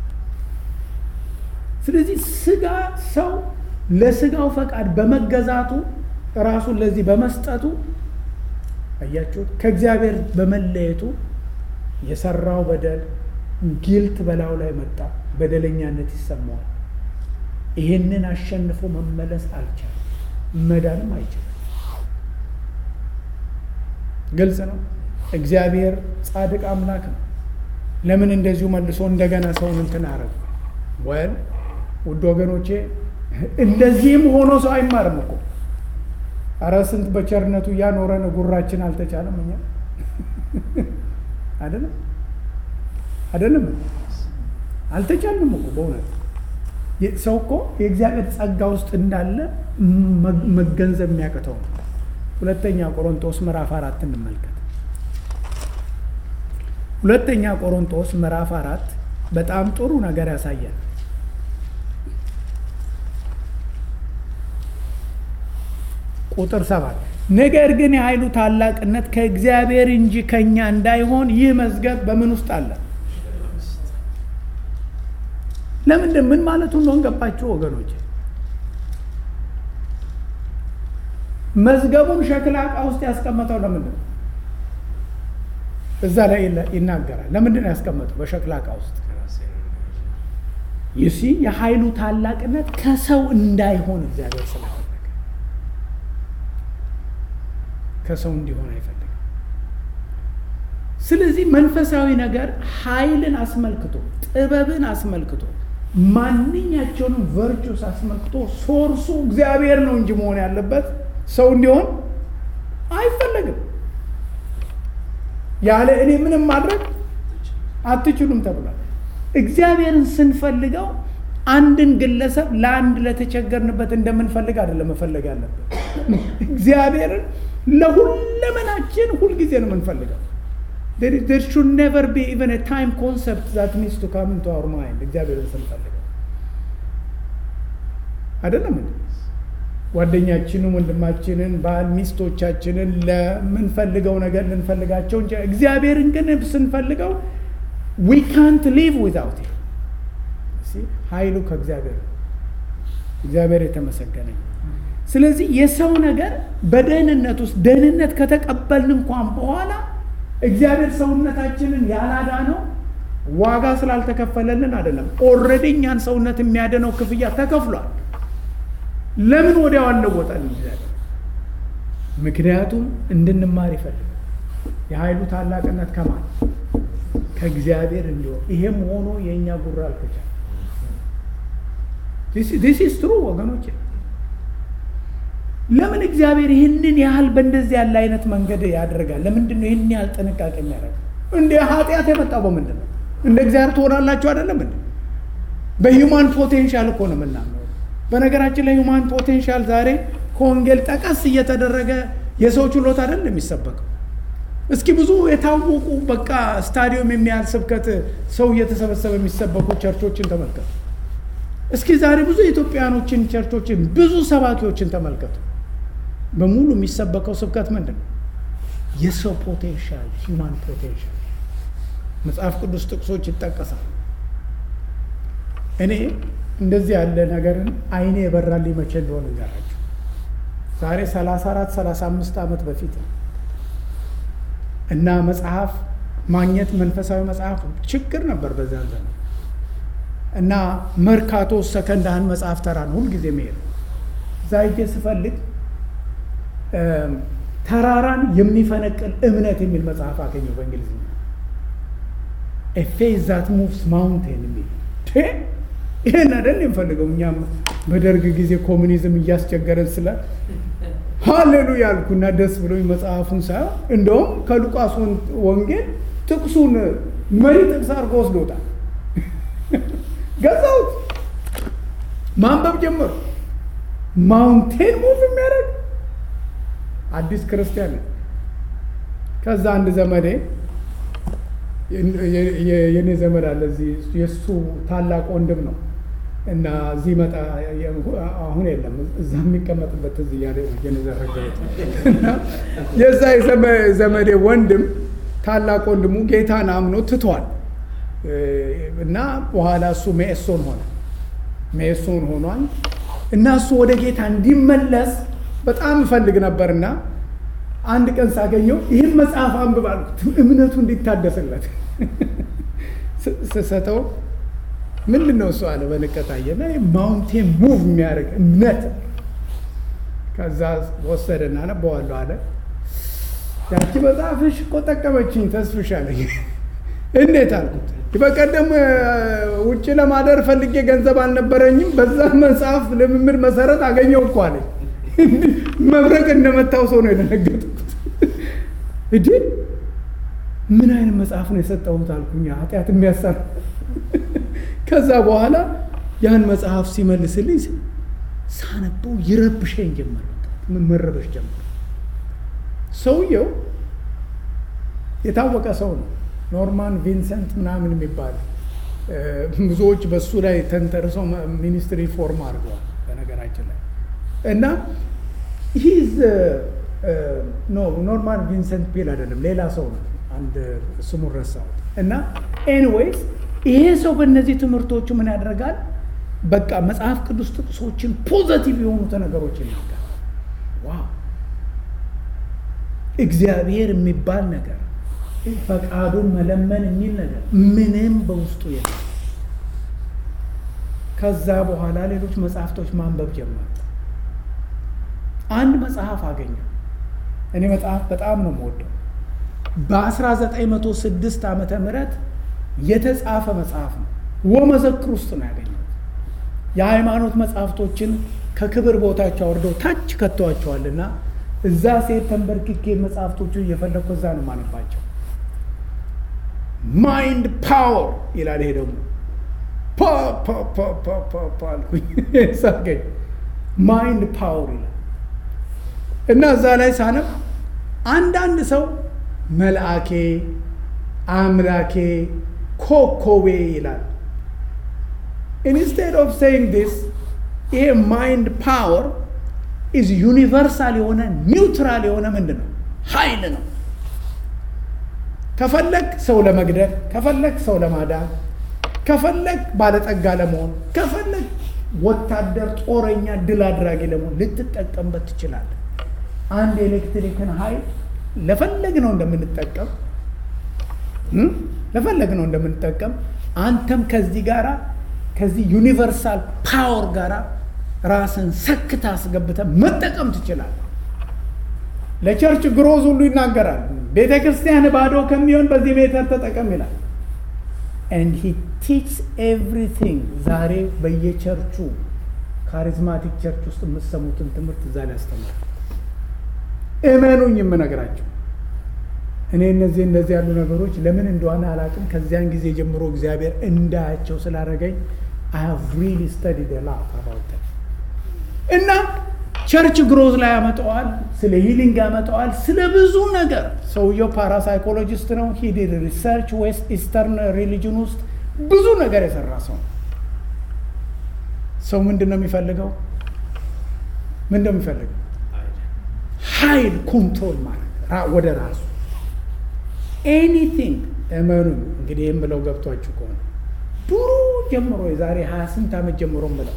S1: ስለዚህ ስጋ ሰው ለስጋው ፈቃድ በመገዛቱ ራሱን ለዚህ በመስጠቱ አያችሁት፣ ከእግዚአብሔር በመለየቱ የሰራው በደል ጊልት በላዩ ላይ መጣ፣ በደለኛነት ይሰማዋል። ይሄንን አሸንፎ መመለስ አልቻለም፣ መዳንም አይችልም። ግልጽ ነው። እግዚአብሔር ጻድቅ አምላክ ነው። ለምን እንደዚሁ መልሶ እንደገና ሰውን እንትን አረገ? ወል ውድ ወገኖቼ እንደዚህም ሆኖ ሰው አይማርም እኮ። ኧረ ስንት በቸርነቱ እያኖረን ጉራችን አልተቻለም እኛ አይደለም አልተቻልንም እኮ በእውነት ሰው እኮ የእግዚአብሔር ጸጋ ውስጥ እንዳለ መገንዘብ የሚያቅተው ነው። ሁለተኛ ቆሮንቶስ ምዕራፍ 4 እንመልከት። ሁለተኛ ቆሮንቶስ ምዕራፍ 4 በጣም ጥሩ ነገር ያሳያል። ቁጥር 7 ነገር ግን የኃይሉ ታላቅነት ከእግዚአብሔር እንጂ ከኛ እንዳይሆን ይህ መዝገብ በምን ውስጥ አለ? ለምንድን ምን ማለቱ እንደሆነ ገባችሁ ወገኖች? መዝገቡን ሸክላ ዕቃ ውስጥ ያስቀመጠው ለምንድን ነው? እዛ ላይ ይናገራል። ለምንድን ነው ያስቀመጠው በሸክላ ዕቃ ውስጥ? ይሲ የኃይሉ ታላቅነት ከሰው እንዳይሆን እግዚአብሔር ስለፈለገ ከሰው እንዲሆን አይፈልግም። ስለዚህ መንፈሳዊ ነገር ኃይልን አስመልክቶ፣ ጥበብን አስመልክቶ፣ ማንኛቸውንም ቨርቹስ አስመልክቶ ሶርሱ እግዚአብሔር ነው እንጂ መሆን ያለበት ሰው እንዲሆን አይፈለግም። ያለ እኔ ምንም ማድረግ አትችሉም ተብሏል። እግዚአብሔርን ስንፈልገው አንድን ግለሰብ ለአንድ ለተቸገርንበት እንደምንፈልግ አይደለም መፈለግ ያለበት። እግዚአብሔርን ለሁለመናችን ሁልጊዜ ነው የምንፈልገው። There should never be even a time concept that needs to come into our mind. እግዚአብሔርን ስንፈልገው አይደለም እንዴ? ጓደኛችንን፣ ወንድማችንን፣ ባል ሚስቶቻችንን ለምንፈልገው ነገር ልንፈልጋቸው እንጂ እግዚአብሔርን ግን ስንፈልገው we can't live without him. ኃይሉ ከእግዚአብሔር፣ እግዚአብሔር የተመሰገነ። ስለዚህ የሰው ነገር በደህንነት ውስጥ ደህንነት ከተቀበልን እንኳን በኋላ እግዚአብሔር ሰውነታችንን ያላዳነው ዋጋ ስላልተከፈለልን አይደለም። ኦልሬዲ እኛን ሰውነት የሚያደነው ክፍያ ተከፍሏል። ለምን ወዲያው አልለወጠንም እግዚአብሔር? ምክንያቱም እንድንማር ይፈልጋል። የኃይሉ ታላቅነት ከማን? ከእግዚአብሔር እንዲሆን። ይሄም ሆኖ የእኛ ጉራ አልተቻለም። this is true ወገኖቼ። ለምን እግዚአብሔር ይህንን ያህል በእንደዚህ ያለ አይነት መንገድ ያደርጋል? ለምንድን ነው ይህን ያህል ጥንቃቄ የሚያደርገው? እንደ ኃጢአት የመጣው በምንድን ነው? እንደ እግዚአብሔር ትሆናላችሁ አይደለም እንዴ? በሂውማን ፖቴንሻል እኮ ነው የምናምነው። በነገራችን ላይ ሂውማን ፖቴንሻል ዛሬ ከወንጌል ጠቀስ እየተደረገ የሰው ችሎታ አይደለም የሚሰበከው። እስኪ ብዙ የታወቁ በቃ ስታዲየም የሚያህል ስብከት ሰው እየተሰበሰበ የሚሰበኩ ቸርቾችን ተመልከቱ። እስኪ ዛሬ ብዙ የኢትዮጵያኖችን ቸርቾችን ብዙ ሰባኪዎችን ተመልከቱ። በሙሉ የሚሰበከው ስብከት ምንድን ነው? የሰው ፖቴንሻል፣ ሂውማን ፖቴንሻል። መጽሐፍ ቅዱስ ጥቅሶች ይጠቀሳል። እኔ እንደዚህ ያለ ነገርን አይኔ የበራልኝ መቼ እንደሆነ እንገራችሁ። ዛሬ 34-35 ዓመት በፊት እና መጽሐፍ ማግኘት መንፈሳዊ መጽሐፍ ችግር ነበር በዛን ዘመን እና መርካቶ ሰከንድ ሃንድ መጽሐፍ ተራ ነው ሁልጊዜ መሄድ። እዛ ሄጄ ስፈልግ ተራራን የሚፈነቅል እምነት የሚል መጽሐፍ አገኘሁ በእንግሊዝኛ። A faith that moves mountain የሚል ይሄን አይደል የምፈልገው። እኛም በደርግ ጊዜ ኮሙኒዝም እያስቸገረን ስለ ሃሌሉያ አልኩና ደስ ብሎኝ መጽሐፉን ሳይሆን እንደውም ከሉቃስ ወንጌል ጥቅሱን መሪ ጥቅስ አድርጎ ወስዶታል። ገዛሁት፣ ማንበብ ጀመሩ። ማውንቴን ሙቭ የሚያደርግ አዲስ ክርስቲያን ነው። ከዛ አንድ ዘመዴ የኔ ዘመድ አለ እዚህ የእሱ ታላቅ ወንድም ነው እና እዚህ መጣ። አሁን የለም እዛ የሚቀመጥበት እዚህ ያለ የነዘረጋት እና የዛ ዘመዴ ወንድም ታላቅ ወንድሙ ጌታን አምኖ ትቷል እና በኋላ እሱ ሜሶን ሆኗል እና እሱ ወደ ጌታ እንዲመለስ በጣም እፈልግ ነበርና አንድ ቀን ሳገኘው ይህን መጽሐፍ አንብብ አልኩት፣ እምነቱ እንዲታደስለት ስሰጠው ምንድን ነው እሱ አለ በንቀት አየና ማውንቴን ሙቭ የሚያደርግ እምነት። ከዛ ወሰደና አነበዋለሁ አለ። ያቺ መጽሐፍሽ እኮ ጠቀመችኝ ተስፍሽ አለኝ። እንዴት አልኩት። በቀደም ውጭ ለማደር ፈልጌ ገንዘብ አልነበረኝም፣ በዛ መጽሐፍ ልምምድ መሰረት አገኘው እኮ አለኝ። መብረቅ እንደመታው ሰው ነው የደነገጥኩት። እዴ ምን አይነት መጽሐፍ ነው የሰጠሁት አልኩኝ፣ ኃጢአት የሚያሳር። ከዛ በኋላ ያን መጽሐፍ ሲመልስልኝ ሳነበው ይረብሸኝ ጀመር፣ መረበሽ ጀመር። ሰውየው የታወቀ ሰው ነው፣ ኖርማን ቪንሰንት ምናምን የሚባል ብዙዎች በሱ ላይ ተንተርሰው ሚኒስትሪ ፎርም አድርገዋል በነገራችን ላይ እና ሂዝ ኖርማን ቪንሰንት ፔል አይደለም፣ ሌላ ሰው ነው፣ አንድ ስሙን ረሳሁት። እና ኤኒዌይስ ይሄ ሰው በእነዚህ ትምህርቶቹ ምን ያደርጋል? በቃ መጽሐፍ ቅዱስ ጥቅሶችን ፖዘቲቭ የሆኑት ነገሮችን ይናገራል። ዋው እግዚአብሔር የሚባል ነገር ፈቃዱን መለመን የሚል ነገር ምንም በውስጡ የለም። ከዛ በኋላ ሌሎች መጽሐፍቶች ማንበብ ጀመረ። አንድ መጽሐፍ አገኘው። እኔ መጽሐፍ በጣም ነው የምወደው። በ1906 ዓመተ ምህረት የተጻፈ መጽሐፍ ነው። ወመዘክር ውስጥ ነው ያገኘው። የሃይማኖት መጽሐፍቶችን ከክብር ቦታቸው አውርደው ታች ከተዋቸዋልና እዛ ሴት ተንበርክኬ መጽሐፍቶቹን እየፈለኩ እዛ ነው ማነባቸው። ማይንድ ፓወር ይላል። ይሄ ደግሞ አልኩኝ ሳገኝ ማይንድ ፓወር ይላል እና እዛ ላይ ሳነብ አንዳንድ ሰው መልአኬ፣ አምላኬ፣ ኮከቤ ይላል። ኢንስቴድ ኦፍ ሴይንግ ዲስ ይሄ ማይንድ ፓወር ኢዝ ዩኒቨርሳል የሆነ ኒውትራል የሆነ ምንድን ነው? ኃይል ነው። ከፈለግ ሰው ለመግደል፣ ከፈለግ ሰው ለማዳን፣ ከፈለግ ባለጠጋ ለመሆን፣ ከፈለግ ወታደር፣ ጦረኛ፣ ድል አድራጊ ለመሆን ልትጠቀምበት ትችላለህ። አንድ ኤሌክትሪክን ኃይል ለፈለግነው እንደምንጠቀም አንተም ከዚህ ዩኒቨርሳል ፓወር ጋራ ራስን ሰክታ አስገብተህ መጠቀም ትችላለህ። ለቸርች ግሮዝ ሁሉ ይናገራል። ቤተ ክርስቲያን ባዶ ከሚሆን በዚህ ሜተር ተጠቀም ይላል። and he teaches everything። ዛሬ በየቸርቹ ካሪዝማቲክ ቸርች ውስጥ የምትሰሙትን ትምህርት እዛ ላይ ያስተምራል። እመኑኝ የምነግራቸው እኔ እነዚህ ያሉ ነገሮች ለምን እንደሆነ አላውቅም። ከዚያን ጊዜ ጀምሮ እግዚአብሔር እንዳያቸው ስላደረገኝ I have really studied a lot about them። እና ቸርች ግሮዝ ላይ ያመጣዋል፣ ስለ ሂሊንግ ያመጣዋል፣ ስለ ብዙ ነገር። ሰውየው ፓራሳይኮሎጂስት ነው። he did research ዌስት ኢስተርን ሪሊጅን ውስጥ ብዙ ነገር የሰራ ሰው። ሰው ምንድን ነው የሚፈልገው? ኃይል፣ ኮንትሮል ማለት ወደ ራሱ ኤኒቲንግ። እመኑ እንግዲህ የምለው ገብቷችሁ ከሆነ ድሮ ጀምሮ የዛሬ 28 ዓመት ጀምሮ ምለው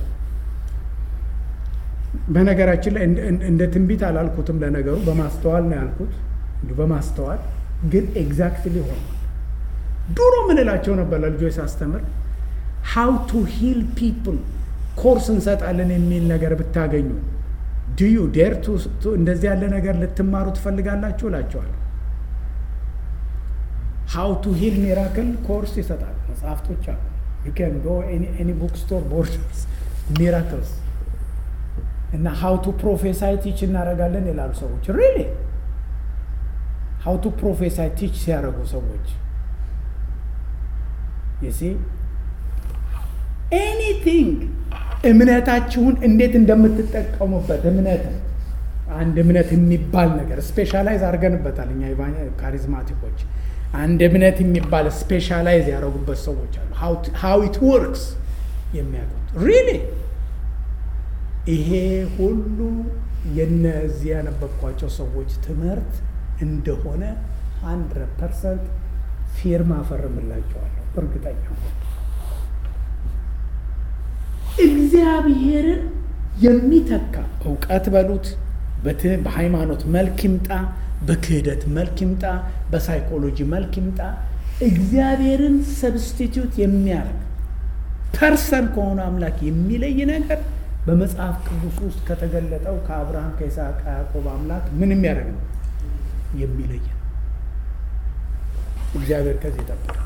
S1: በነገራችን ላይ እንደ ትንቢት አላልኩትም። ለነገሩ በማስተዋል ነው ያልኩት፣ በማስተዋል ግን ኤግዛክትሊ ሆኗል። ድሮ ምን እላቸው ነበር ለልጆች ሳስተምር how to heal people ኮርስ እንሰጣለን የሚል ነገር ብታገኙ do you dare to እንደዚህ ያለ ነገር ልትማሩ ትፈልጋላችሁ እላቸዋለሁ። how to heal miracle ኮርስ ይሰጣል፣ መጽሐፍቶች አሉ። you can go any bookstore borders miracles እና how to prophesy teach እናደርጋለን ይላሉ ሰዎች። really how to prophesy teach ሲያደርጉ ሰዎች you see anything እምነታችሁን እንዴት እንደምትጠቀሙበት አንድ እምነት የሚባል ነገር ስፔሻላይዝ አድርገንበታል እኛ ካሪዝማቲኮች። አንድ እምነት የሚባል ስፔሻላይዝ ያደረጉበት ሰዎች አሉ። how it works የሚያውቁት really ይሄ ሁሉ የነዚህ ያነበብኳቸው ሰዎች ትምህርት እንደሆነ 100% ፊርማ ፈርምላቸዋለሁ እርግጠኛ ነኝ። እግዚአብሔርን የሚተካ እውቀት በሉት በሃይማኖት መልክ ይምጣ፣ በክህደት መልክ ይምጣ፣ በሳይኮሎጂ መልክ ይምጣ፣ እግዚአብሔርን ሰብስቲቲዩት የሚያደርግ ፐርሰን ከሆነ አምላክ የሚለይ ነገር በመጽሐፍ ቅዱስ ውስጥ ከተገለጠው ከአብርሃም ከይስሐቅ ከያዕቆብ አምላክ ምንም ያደርግ ነው የሚለይ ነው። እግዚአብሔር ከዚህ ይጠብቃል።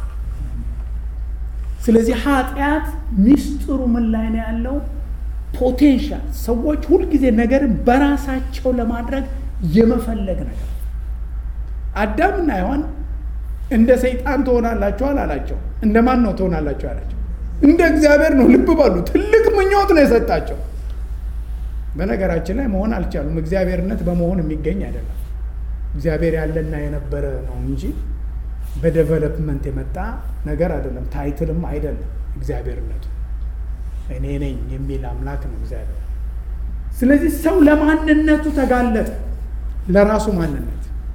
S1: ስለዚህ ኃጢአት ሚስጥሩ ምን ላይ ነው ያለው? ፖቴንሻል ሰዎች ሁልጊዜ ነገርን በራሳቸው ለማድረግ የመፈለግ ነገር። አዳምና ሔዋን እንደ ሰይጣን ትሆናላችሁ አላላቸው። እንደማን ነው ትሆናላችሁ አላቸው? እንደ እግዚአብሔር ነው። ልብ በሉ፣ ትልቅ ምኞት ነው የሰጣቸው። በነገራችን ላይ መሆን አልቻሉም። እግዚአብሔርነት በመሆን የሚገኝ አይደለም። እግዚአብሔር ያለና የነበረ ነው እንጂ በዴቨሎፕመንት የመጣ ነገር አይደለም። ታይትልም አይደለም። እግዚአብሔርነቱ እኔ ነኝ የሚል አምላክ ነው እግዚአብሔር። ስለዚህ ሰው ለማንነቱ ተጋለጠ፣ ለራሱ ማንነት።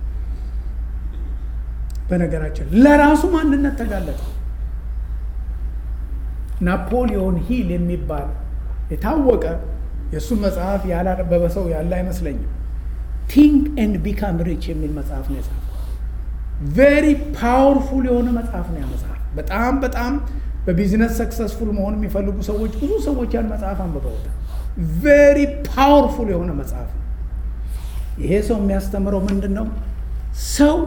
S1: በነገራችን ለራሱ ማንነት ተጋለጠ። ናፖሊዮን ሂል የሚባል የታወቀ የእሱ መጽሐፍ ያላነበበ ሰው ያለ አይመስለኝም። ቲንክ ኤንድ ቢካም ሪች የሚል መጽሐፍ ነው የጻፈው። ቬሪ ፓወርፉል የሆነ መጽሐፍ ነው ያ መጽሐፍ። በጣም በቢዝነስ ሰክሰስፉል መሆን የሚፈልጉ ሰዎች ብዙ ሰዎች ያን መጽሐፍ አንብበውታል። ቬሪ ፓወርፉል የሆነ መጽሐፍ ነው። ይሄ ሰው የሚያስተምረው ምንድን ነው? ሰው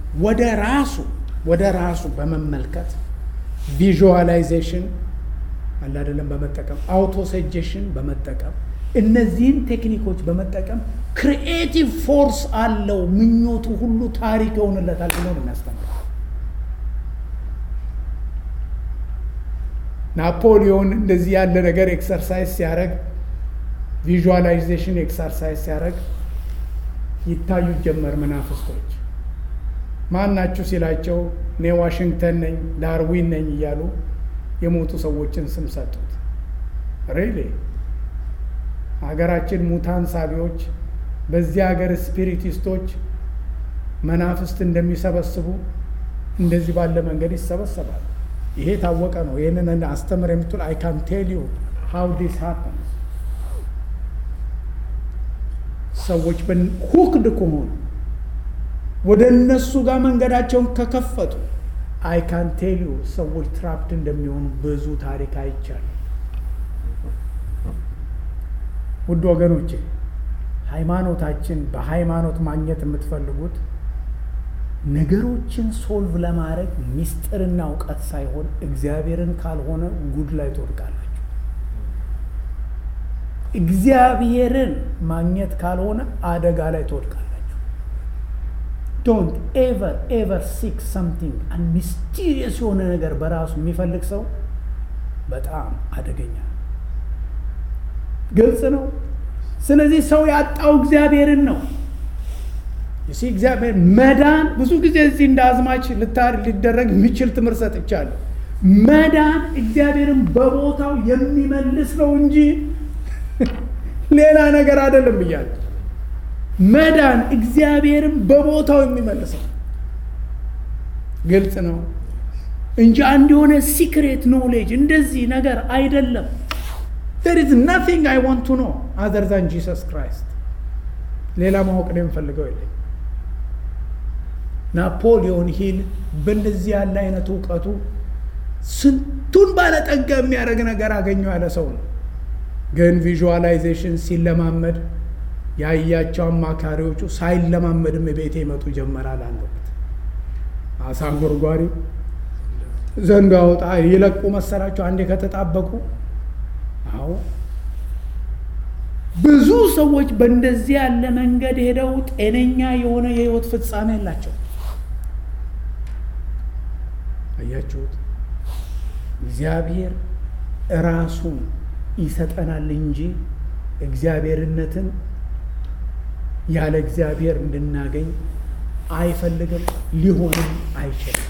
S1: ወደ ራሱ በመመልከት ቪዥዋላይዜሽን አለ አይደለም በመጠቀም አውቶ ሰጀሽን በመጠቀም እነዚህን ቴክኒኮች በመጠቀም ክሪኤቲቭ ፎርስ አለው። ምኞቱ ሁሉ ታሪክ ይሆንለታል ብሎ ነው የሚያስተምረው። ናፖሊዮን እንደዚህ ያለ ነገር ኤክሰርሳይዝ ሲያደርግ፣ ቪዥዋላይዜሽን ኤክሰርሳይዝ ሲያደርግ ይታዩ ጀመር መናፍስቶች። ማን ናችሁ ሲላቸው እኔ ዋሽንግተን ነኝ፣ ዳርዊን ነኝ እያሉ የሞቱ ሰዎችን ስም ሰጡት። ሪሊ ሀገራችን ሙታን ሳቢዎች፣ በዚህ ሀገር ስፒሪቲስቶች መናፍስት እንደሚሰበስቡ እንደዚህ ባለ መንገድ ይሰበሰባል። ይሄ ታወቀ ነው። ይህንን አስተምር የምትል I can tell you how this happens። ሰዎች ሁክድ ከሆኑ ወደ እነሱ ጋር መንገዳቸውን ከከፈቱ I can tell you ሰዎች ትራፕድ እንደሚሆኑ ብዙ ታሪክ አይቻልም። ውድ ወገኖቼ ሃይማኖታችን በሃይማኖት ማግኘት የምትፈልጉት ነገሮችን ሶልቭ ለማድረግ ሚስጥርና እውቀት ሳይሆን እግዚአብሔርን ካልሆነ ጉድ ላይ ትወድቃላችሁ። እግዚአብሔርን ማግኘት ካልሆነ አደጋ ላይ ትወድቃላችሁ። ዶንት ኤቨር ሲክ ሰምቲንግ አንድ ሚስቲሪየስ የሆነ ነገር በራሱ የሚፈልግ ሰው በጣም አደገኛ ነው። ግልጽ ነው። ስለዚህ ሰው ያጣው እግዚአብሔርን ነው። እግዚአብሔር መዳን ብዙ ጊዜ እዚህ እንደ አዝማች ሊደረግ የሚችል ትምህርት ሰጥቻለሁ። መዳን እግዚአብሔርን በቦታው የሚመልስ ነው እንጂ ሌላ ነገር አይደለም ብያለሁ። መዳን እግዚአብሔርን በቦታው የሚመልስ ነው። ግልጽ ነው እንጂ አንድ የሆነ ሲክሬት ኖሌጅ እንደዚህ ነገር አይደለም። There is nothing I want to know other than Jesus Christ. ሌላ ማወቅ ነው የምፈልገው የለኝ። ናፖሊዮን ሂል በእንደዚህ ያለ አይነት እውቀቱ ስንቱን ባለጠጋ የሚያደርግ ነገር አገኘው ያለ ሰው ነው። ግን ቪዥዋላይዜሽን ሲለማመድ ያያቸው አማካሪዎቹ ሳይለማመድም ቤቴ ይመጡ ጀመራል። አንድ ወቅት አሳ ጎርጓሪ ዘንዶ አውጣ ይለቁ መሰላቸው አንዴ ከተጣበቁ። አዎ ብዙ ሰዎች በእንደዚህ ያለ መንገድ ሄደው ጤነኛ የሆነ የህይወት ፍጻሜ የላቸው። አያችሁት? እግዚአብሔር ራሱን ይሰጠናል እንጂ እግዚአብሔርነትን ያለ እግዚአብሔር እንድናገኝ አይፈልግም፣ ሊሆንም አይችልም።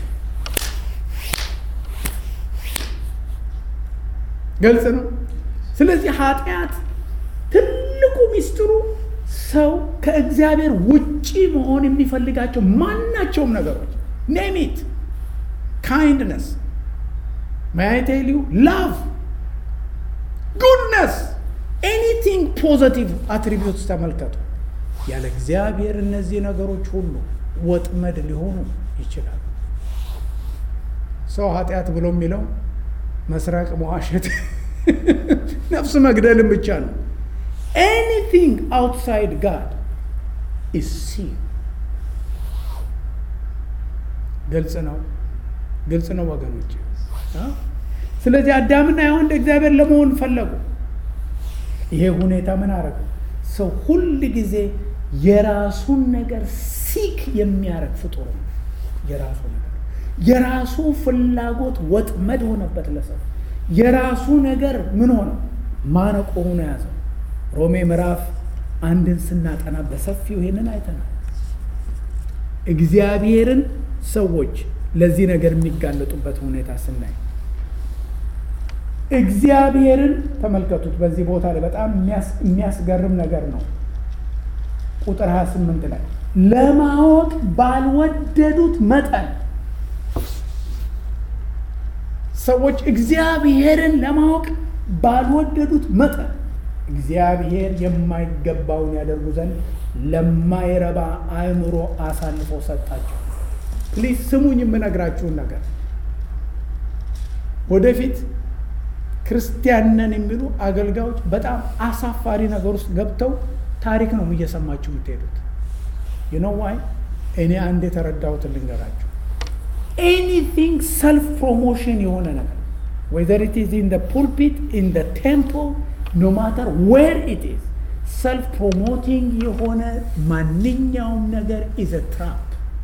S1: ግልጽ ነው። ስለዚህ ኃጢአት ትልቁ ሚስጥሩ ሰው ከእግዚአብሔር ውጪ መሆን የሚፈልጋቸው ማናቸውም ነገሮች ኔሚት kindness, may I tell you, love, goodness, anything positive attributes ተመልከቱ። ያለ እግዚአብሔር እነዚህ ነገሮች ሁሉ ወጥመድ ሊሆኑ ይችላሉ። ሰው ኃጢአት ብሎ የሚለው መስራቅ፣ መዋሸት፣ ነፍስ መግደልን ብቻ ነው። anything outside God is sin። ግልጽ ነው። ግልጽ ነው ወገኖች። ስለዚህ አዳምና ሔዋን እንደ እግዚአብሔር ለመሆን ፈለጉ። ይሄ ሁኔታ ምን አረገ? ሰው ሁል ጊዜ የራሱን ነገር ሲክ የሚያረግ ፍጡር ነው። የራሱ ነገር፣ የራሱ ፍላጎት ወጥመድ ሆነበት ለሰው። የራሱ ነገር ምን ሆነ? ማነቆ ሆኖ ያዘው። ሮሜ ምዕራፍ 1 ስናጠና በሰፊው ይሄንን አይተናል። እግዚአብሔርን ሰዎች ለዚህ ነገር የሚጋለጡበት ሁኔታ ስናይ እግዚአብሔርን ተመልከቱት። በዚህ ቦታ ላይ በጣም የሚያስገርም ነገር ነው። ቁጥር 28 ላይ ለማወቅ ባልወደዱት መጠን ሰዎች እግዚአብሔርን ለማወቅ ባልወደዱት መጠን እግዚአብሔር የማይገባውን ያደርጉ ዘንድ ለማይረባ አእምሮ አሳልፎ ሰጣቸው። ፕሊዝ ስሙኝ የምነግራችሁን ነገር። ወደፊት ክርስቲያን ነን የሚሉ አገልጋዮች በጣም አሳፋሪ ነገር ውስጥ ገብተው ታሪክ ነው እየሰማችሁ የምትሄዱት። you know why? እኔ አንድ የተረዳሁትን ልንገራችሁ። anything self promotion የሆነ ነገር, whether it is in the pulpit, in the temple, no matter where it is, self promoting የሆነ ማንኛውም ነገር is a trap።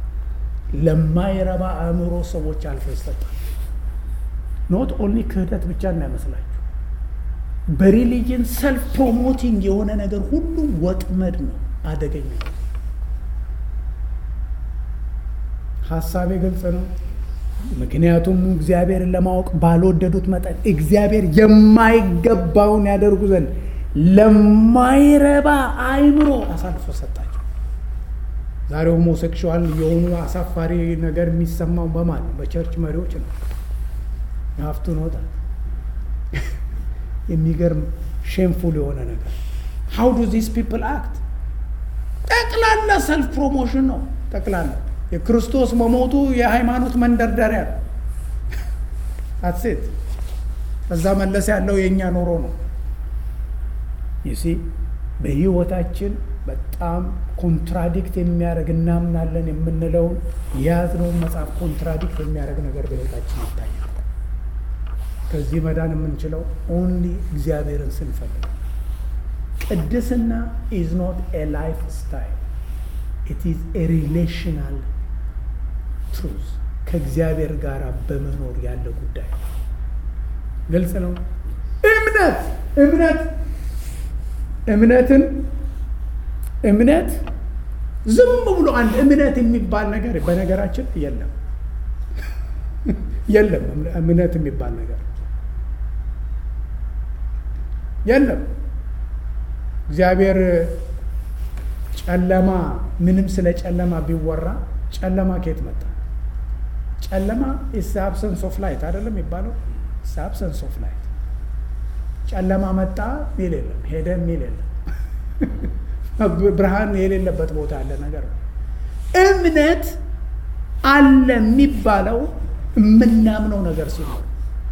S1: ለማይረባ አእምሮ ሰዎች አልፈው ይሰጣል። ኖት ኦንሊ ክህደት ብቻ እንዳይመስላችሁ። በሪሊጅን ሰልፍ ፕሮሞቲንግ የሆነ ነገር ሁሉ ወጥመድ ነው፣ አደገኛ ነው። ሐሳቤ ግልጽ ነው። ምክንያቱም እግዚአብሔርን ለማወቅ ባልወደዱት መጠን እግዚአብሔር የማይገባውን ያደርጉ ዘንድ ለማይረባ አእምሮ አሳልፎ ሰጣቸው። ዛሬ ሆሞሴክሹዋል የሆኑ አሳፋሪ ነገር የሚሰማው በማን ነው? በቸርች መሪዎች ነው። ሀፍቱ ነውጣ የሚገርም ሼምፉል የሆነ ነገር። how do these people act? ጠቅላላ ሰልፍ ፕሮሞሽን ነው። ጠቅላላ የክርስቶስ መሞቱ የሃይማኖት መንደርደሪያ ነው። አትሴት እዛ መለስ ያለው የእኛ ኖሮ ነው። ይሲ በህይወታችን በጣም ኮንትራዲክት የሚያደርግ እናምናለን የምንለውን የያዝነውን መጽሐፍ ኮንትራዲክት የሚያደርግ ነገር በህይወታችን ይታያል። ከዚህ መዳን የምንችለው ኦንሊ እግዚአብሔርን ስንፈልግ። ቅድስና is not a lifestyle, it is a relational truth። ከእግዚአብሔር ጋር በመኖር ያለ ጉዳይ ግልጽ ነው። እምነት ዝም ብሎ አንድ እምነት የሚባል ነገር በነገራችን የለም። እምነት የሚባል ነገር የለም። እግዚአብሔር ጨለማ ምንም ስለ ጨለማ ቢወራ ጨለማ ከየት መጣ? ጨለማ is absence of light አይደለም የሚባለው? is absence of light። ጨለማ መጣ ሚል የለም፣ ሄደ ሚል የለም። ብርሃን የሌለበት ቦታ ያለ ነገር ነው። እምነት አለ የሚባለው የምናምነው ነገር ሲሆን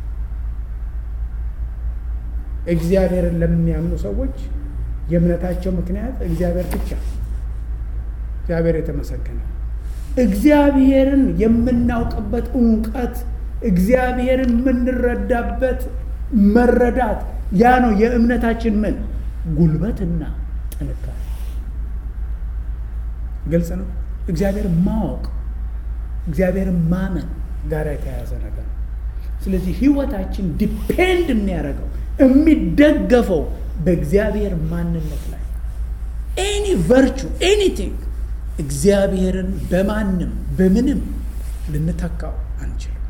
S1: እግዚአብሔርን ለሚያምኑ ሰዎች የእምነታቸው ምክንያት እግዚአብሔር ብቻ። እግዚአብሔር የተመሰገነ። እግዚአብሔርን የምናውቅበት እውቀት፣ እግዚአብሔርን የምንረዳበት መረዳት፣ ያ ነው የእምነታችን ምን ጉልበትና ጥንካሬ። ግልጽ ነው። እግዚአብሔርን ማወቅ እግዚአብሔርን ማመን ጋር የተያያዘ ነገር ነው። ስለዚህ ህይወታችን ዲፔንድ የሚያደርገው የሚደገፈው በእግዚአብሔር ማንነት ላይ ኤኒ ቨርቹ ኤኒቲንግ እግዚአብሔርን በማንም በምንም ልንተካው አንችልም።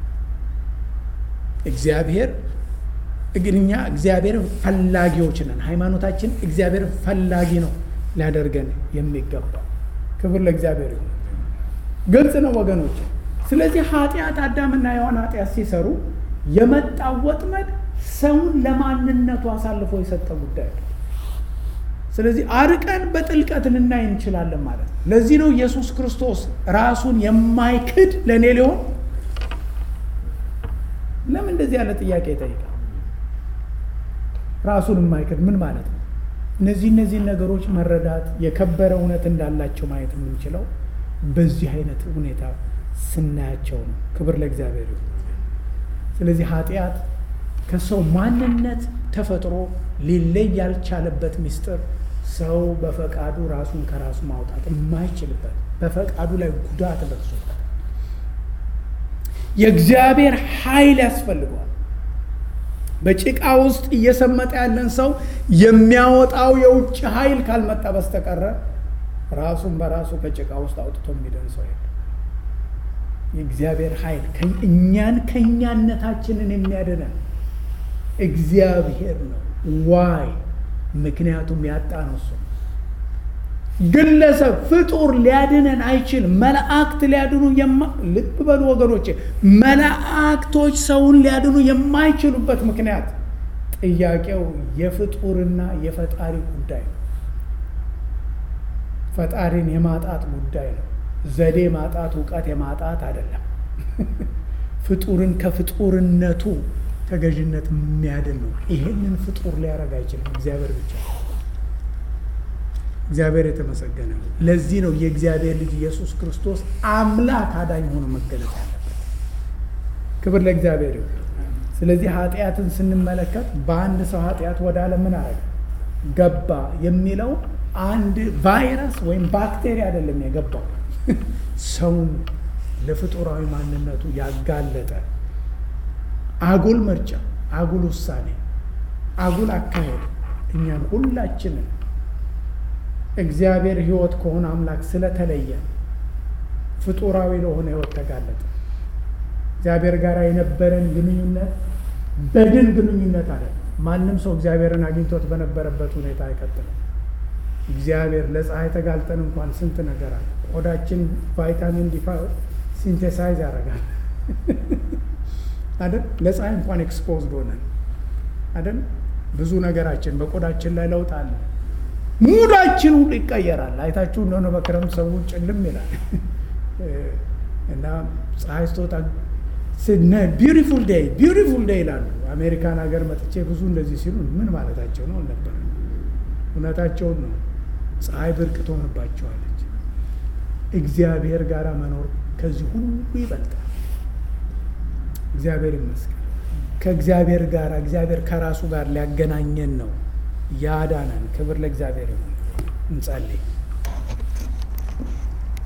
S1: እግዚአብሔር እኛ እግዚአብሔርን ፈላጊዎች ነን። ሃይማኖታችን እግዚአብሔርን ፈላጊ ነው ሊያደርገን የሚገባው። ክብር ለእግዚአብሔር ይሁን። ግልጽ ነው ወገኖች። ስለዚህ ኃጢአት አዳምና ሔዋን ኃጢአት ሲሰሩ የመጣው ወጥመድ ሰውን ለማንነቱ አሳልፎ የሰጠ ጉዳይ ነው። ስለዚህ አርቀን በጥልቀት ልናይ እንችላለን ማለት ነው። ለዚህ ነው ኢየሱስ ክርስቶስ ራሱን የማይክድ ለእኔ ሊሆን። ለምን እንደዚህ ያለ ጥያቄ ይጠይቃል? ራሱን የማይክድ ምን ማለት ነው? እነዚህ ነገሮች መረዳት የከበረ እውነት እንዳላቸው ማየት የምንችለው በዚህ አይነት ሁኔታ ስናያቸው ነው። ክብር ለእግዚአብሔር ይሁን። ስለዚህ ኃጢአት ከሰው ማንነት ተፈጥሮ ሊለይ ያልቻለበት ምስጢር ሰው በፈቃዱ ራሱን ከራሱ ማውጣት የማይችልበት በፈቃዱ ላይ ጉዳት ደርሶበት የእግዚአብሔር ኃይል ያስፈልገዋል። በጭቃ ውስጥ እየሰመጠ ያለን ሰው የሚያወጣው የውጭ ኃይል ካልመጣ በስተቀረ ራሱን በራሱ ከጭቃ ውስጥ አውጥቶ የሚደን ሰው የለም። የእግዚአብሔር ኃይል እኛን ከእኛነታችንን የሚያድነን እግዚአብሔር ነው። ዋይ? ምክንያቱም ያጣ ነው እሱ። ግለሰብ ፍጡር ሊያድነን አይችልም። መላእክት ሊያድኑ ልብ በሉ ወገኖቼ፣ መላእክቶች ሰውን ሊያድኑ የማይችሉበት ምክንያት ጥያቄው የፍጡርና የፈጣሪ ጉዳይ ነው። ፈጣሪን የማጣት ጉዳይ ነው። ዘዴ ማጣት፣ እውቀት የማጣት አይደለም። ፍጡርን ከፍጡርነቱ ተገዥነት የሚያድን ነው። ይሄንን ፍጡር ሊያረግ አይችልም፣ እግዚአብሔር ብቻ። እግዚአብሔር የተመሰገነ ነው። ለዚህ ነው የእግዚአብሔር ልጅ ኢየሱስ ክርስቶስ አምላክ አዳኝ ሆኖ መገለጥ ያለበት። ክብር ለእግዚአብሔር ይሁን። ስለዚህ ኃጢአትን ስንመለከት በአንድ ሰው ኃጢአት ወደ ዓለም ምን አረገ? ገባ የሚለው አንድ ቫይረስ ወይም ባክቴሪያ አይደለም የገባው፣ ሰውን ለፍጡራዊ ማንነቱ ያጋለጠ አጉል ምርጫ፣ አጉል ውሳኔ፣ አጉል አካሄድ እኛን ሁላችንን እግዚአብሔር ሕይወት ከሆነ አምላክ ስለተለየ ፍጡራዊ ለሆነ ሕይወት ተጋለጠ። እግዚአብሔር ጋር የነበረን ግንኙነት በድን ግንኙነት አለ። ማንም ሰው እግዚአብሔርን አግኝቶት በነበረበት ሁኔታ አይቀጥልም። እግዚአብሔር ለፀሐይ ተጋልጠን እንኳን ስንት ነገር አለ። ቆዳችን ቫይታሚን ዲ ሲንቴሳይዝ ያደርጋል አይደል? ለፀሐይ እንኳን ኤክስፖዝድ ሆነን አይደል? ብዙ ነገራችን በቆዳችን ላይ ለውጥ አለ። ሙዳችን ሁሉ ይቀየራል። አይታችሁ እንደሆነ በክረምት ሰው ጭልም ይላል እና ፀሐይ ስትወጣ ቢዩቲፉል ዴይ ይላሉ። አሜሪካን ሀገር መጥቼ ብዙ እንደዚህ ሲሉ ምን ማለታቸው ነው ነበር። እውነታቸውን ነው። ፀሐይ ብርቅ ትሆንባቸዋለች። እግዚአብሔር ጋር መኖር ከዚህ ሁሉ ይበልጣል። እግዚአብሔር ይመስገን። ከእግዚአብሔር ጋር እግዚአብሔር ከራሱ ጋር ሊያገናኘን ነው ያዳነን። ክብር ለእግዚአብሔር ይሁን። እንጸልይ።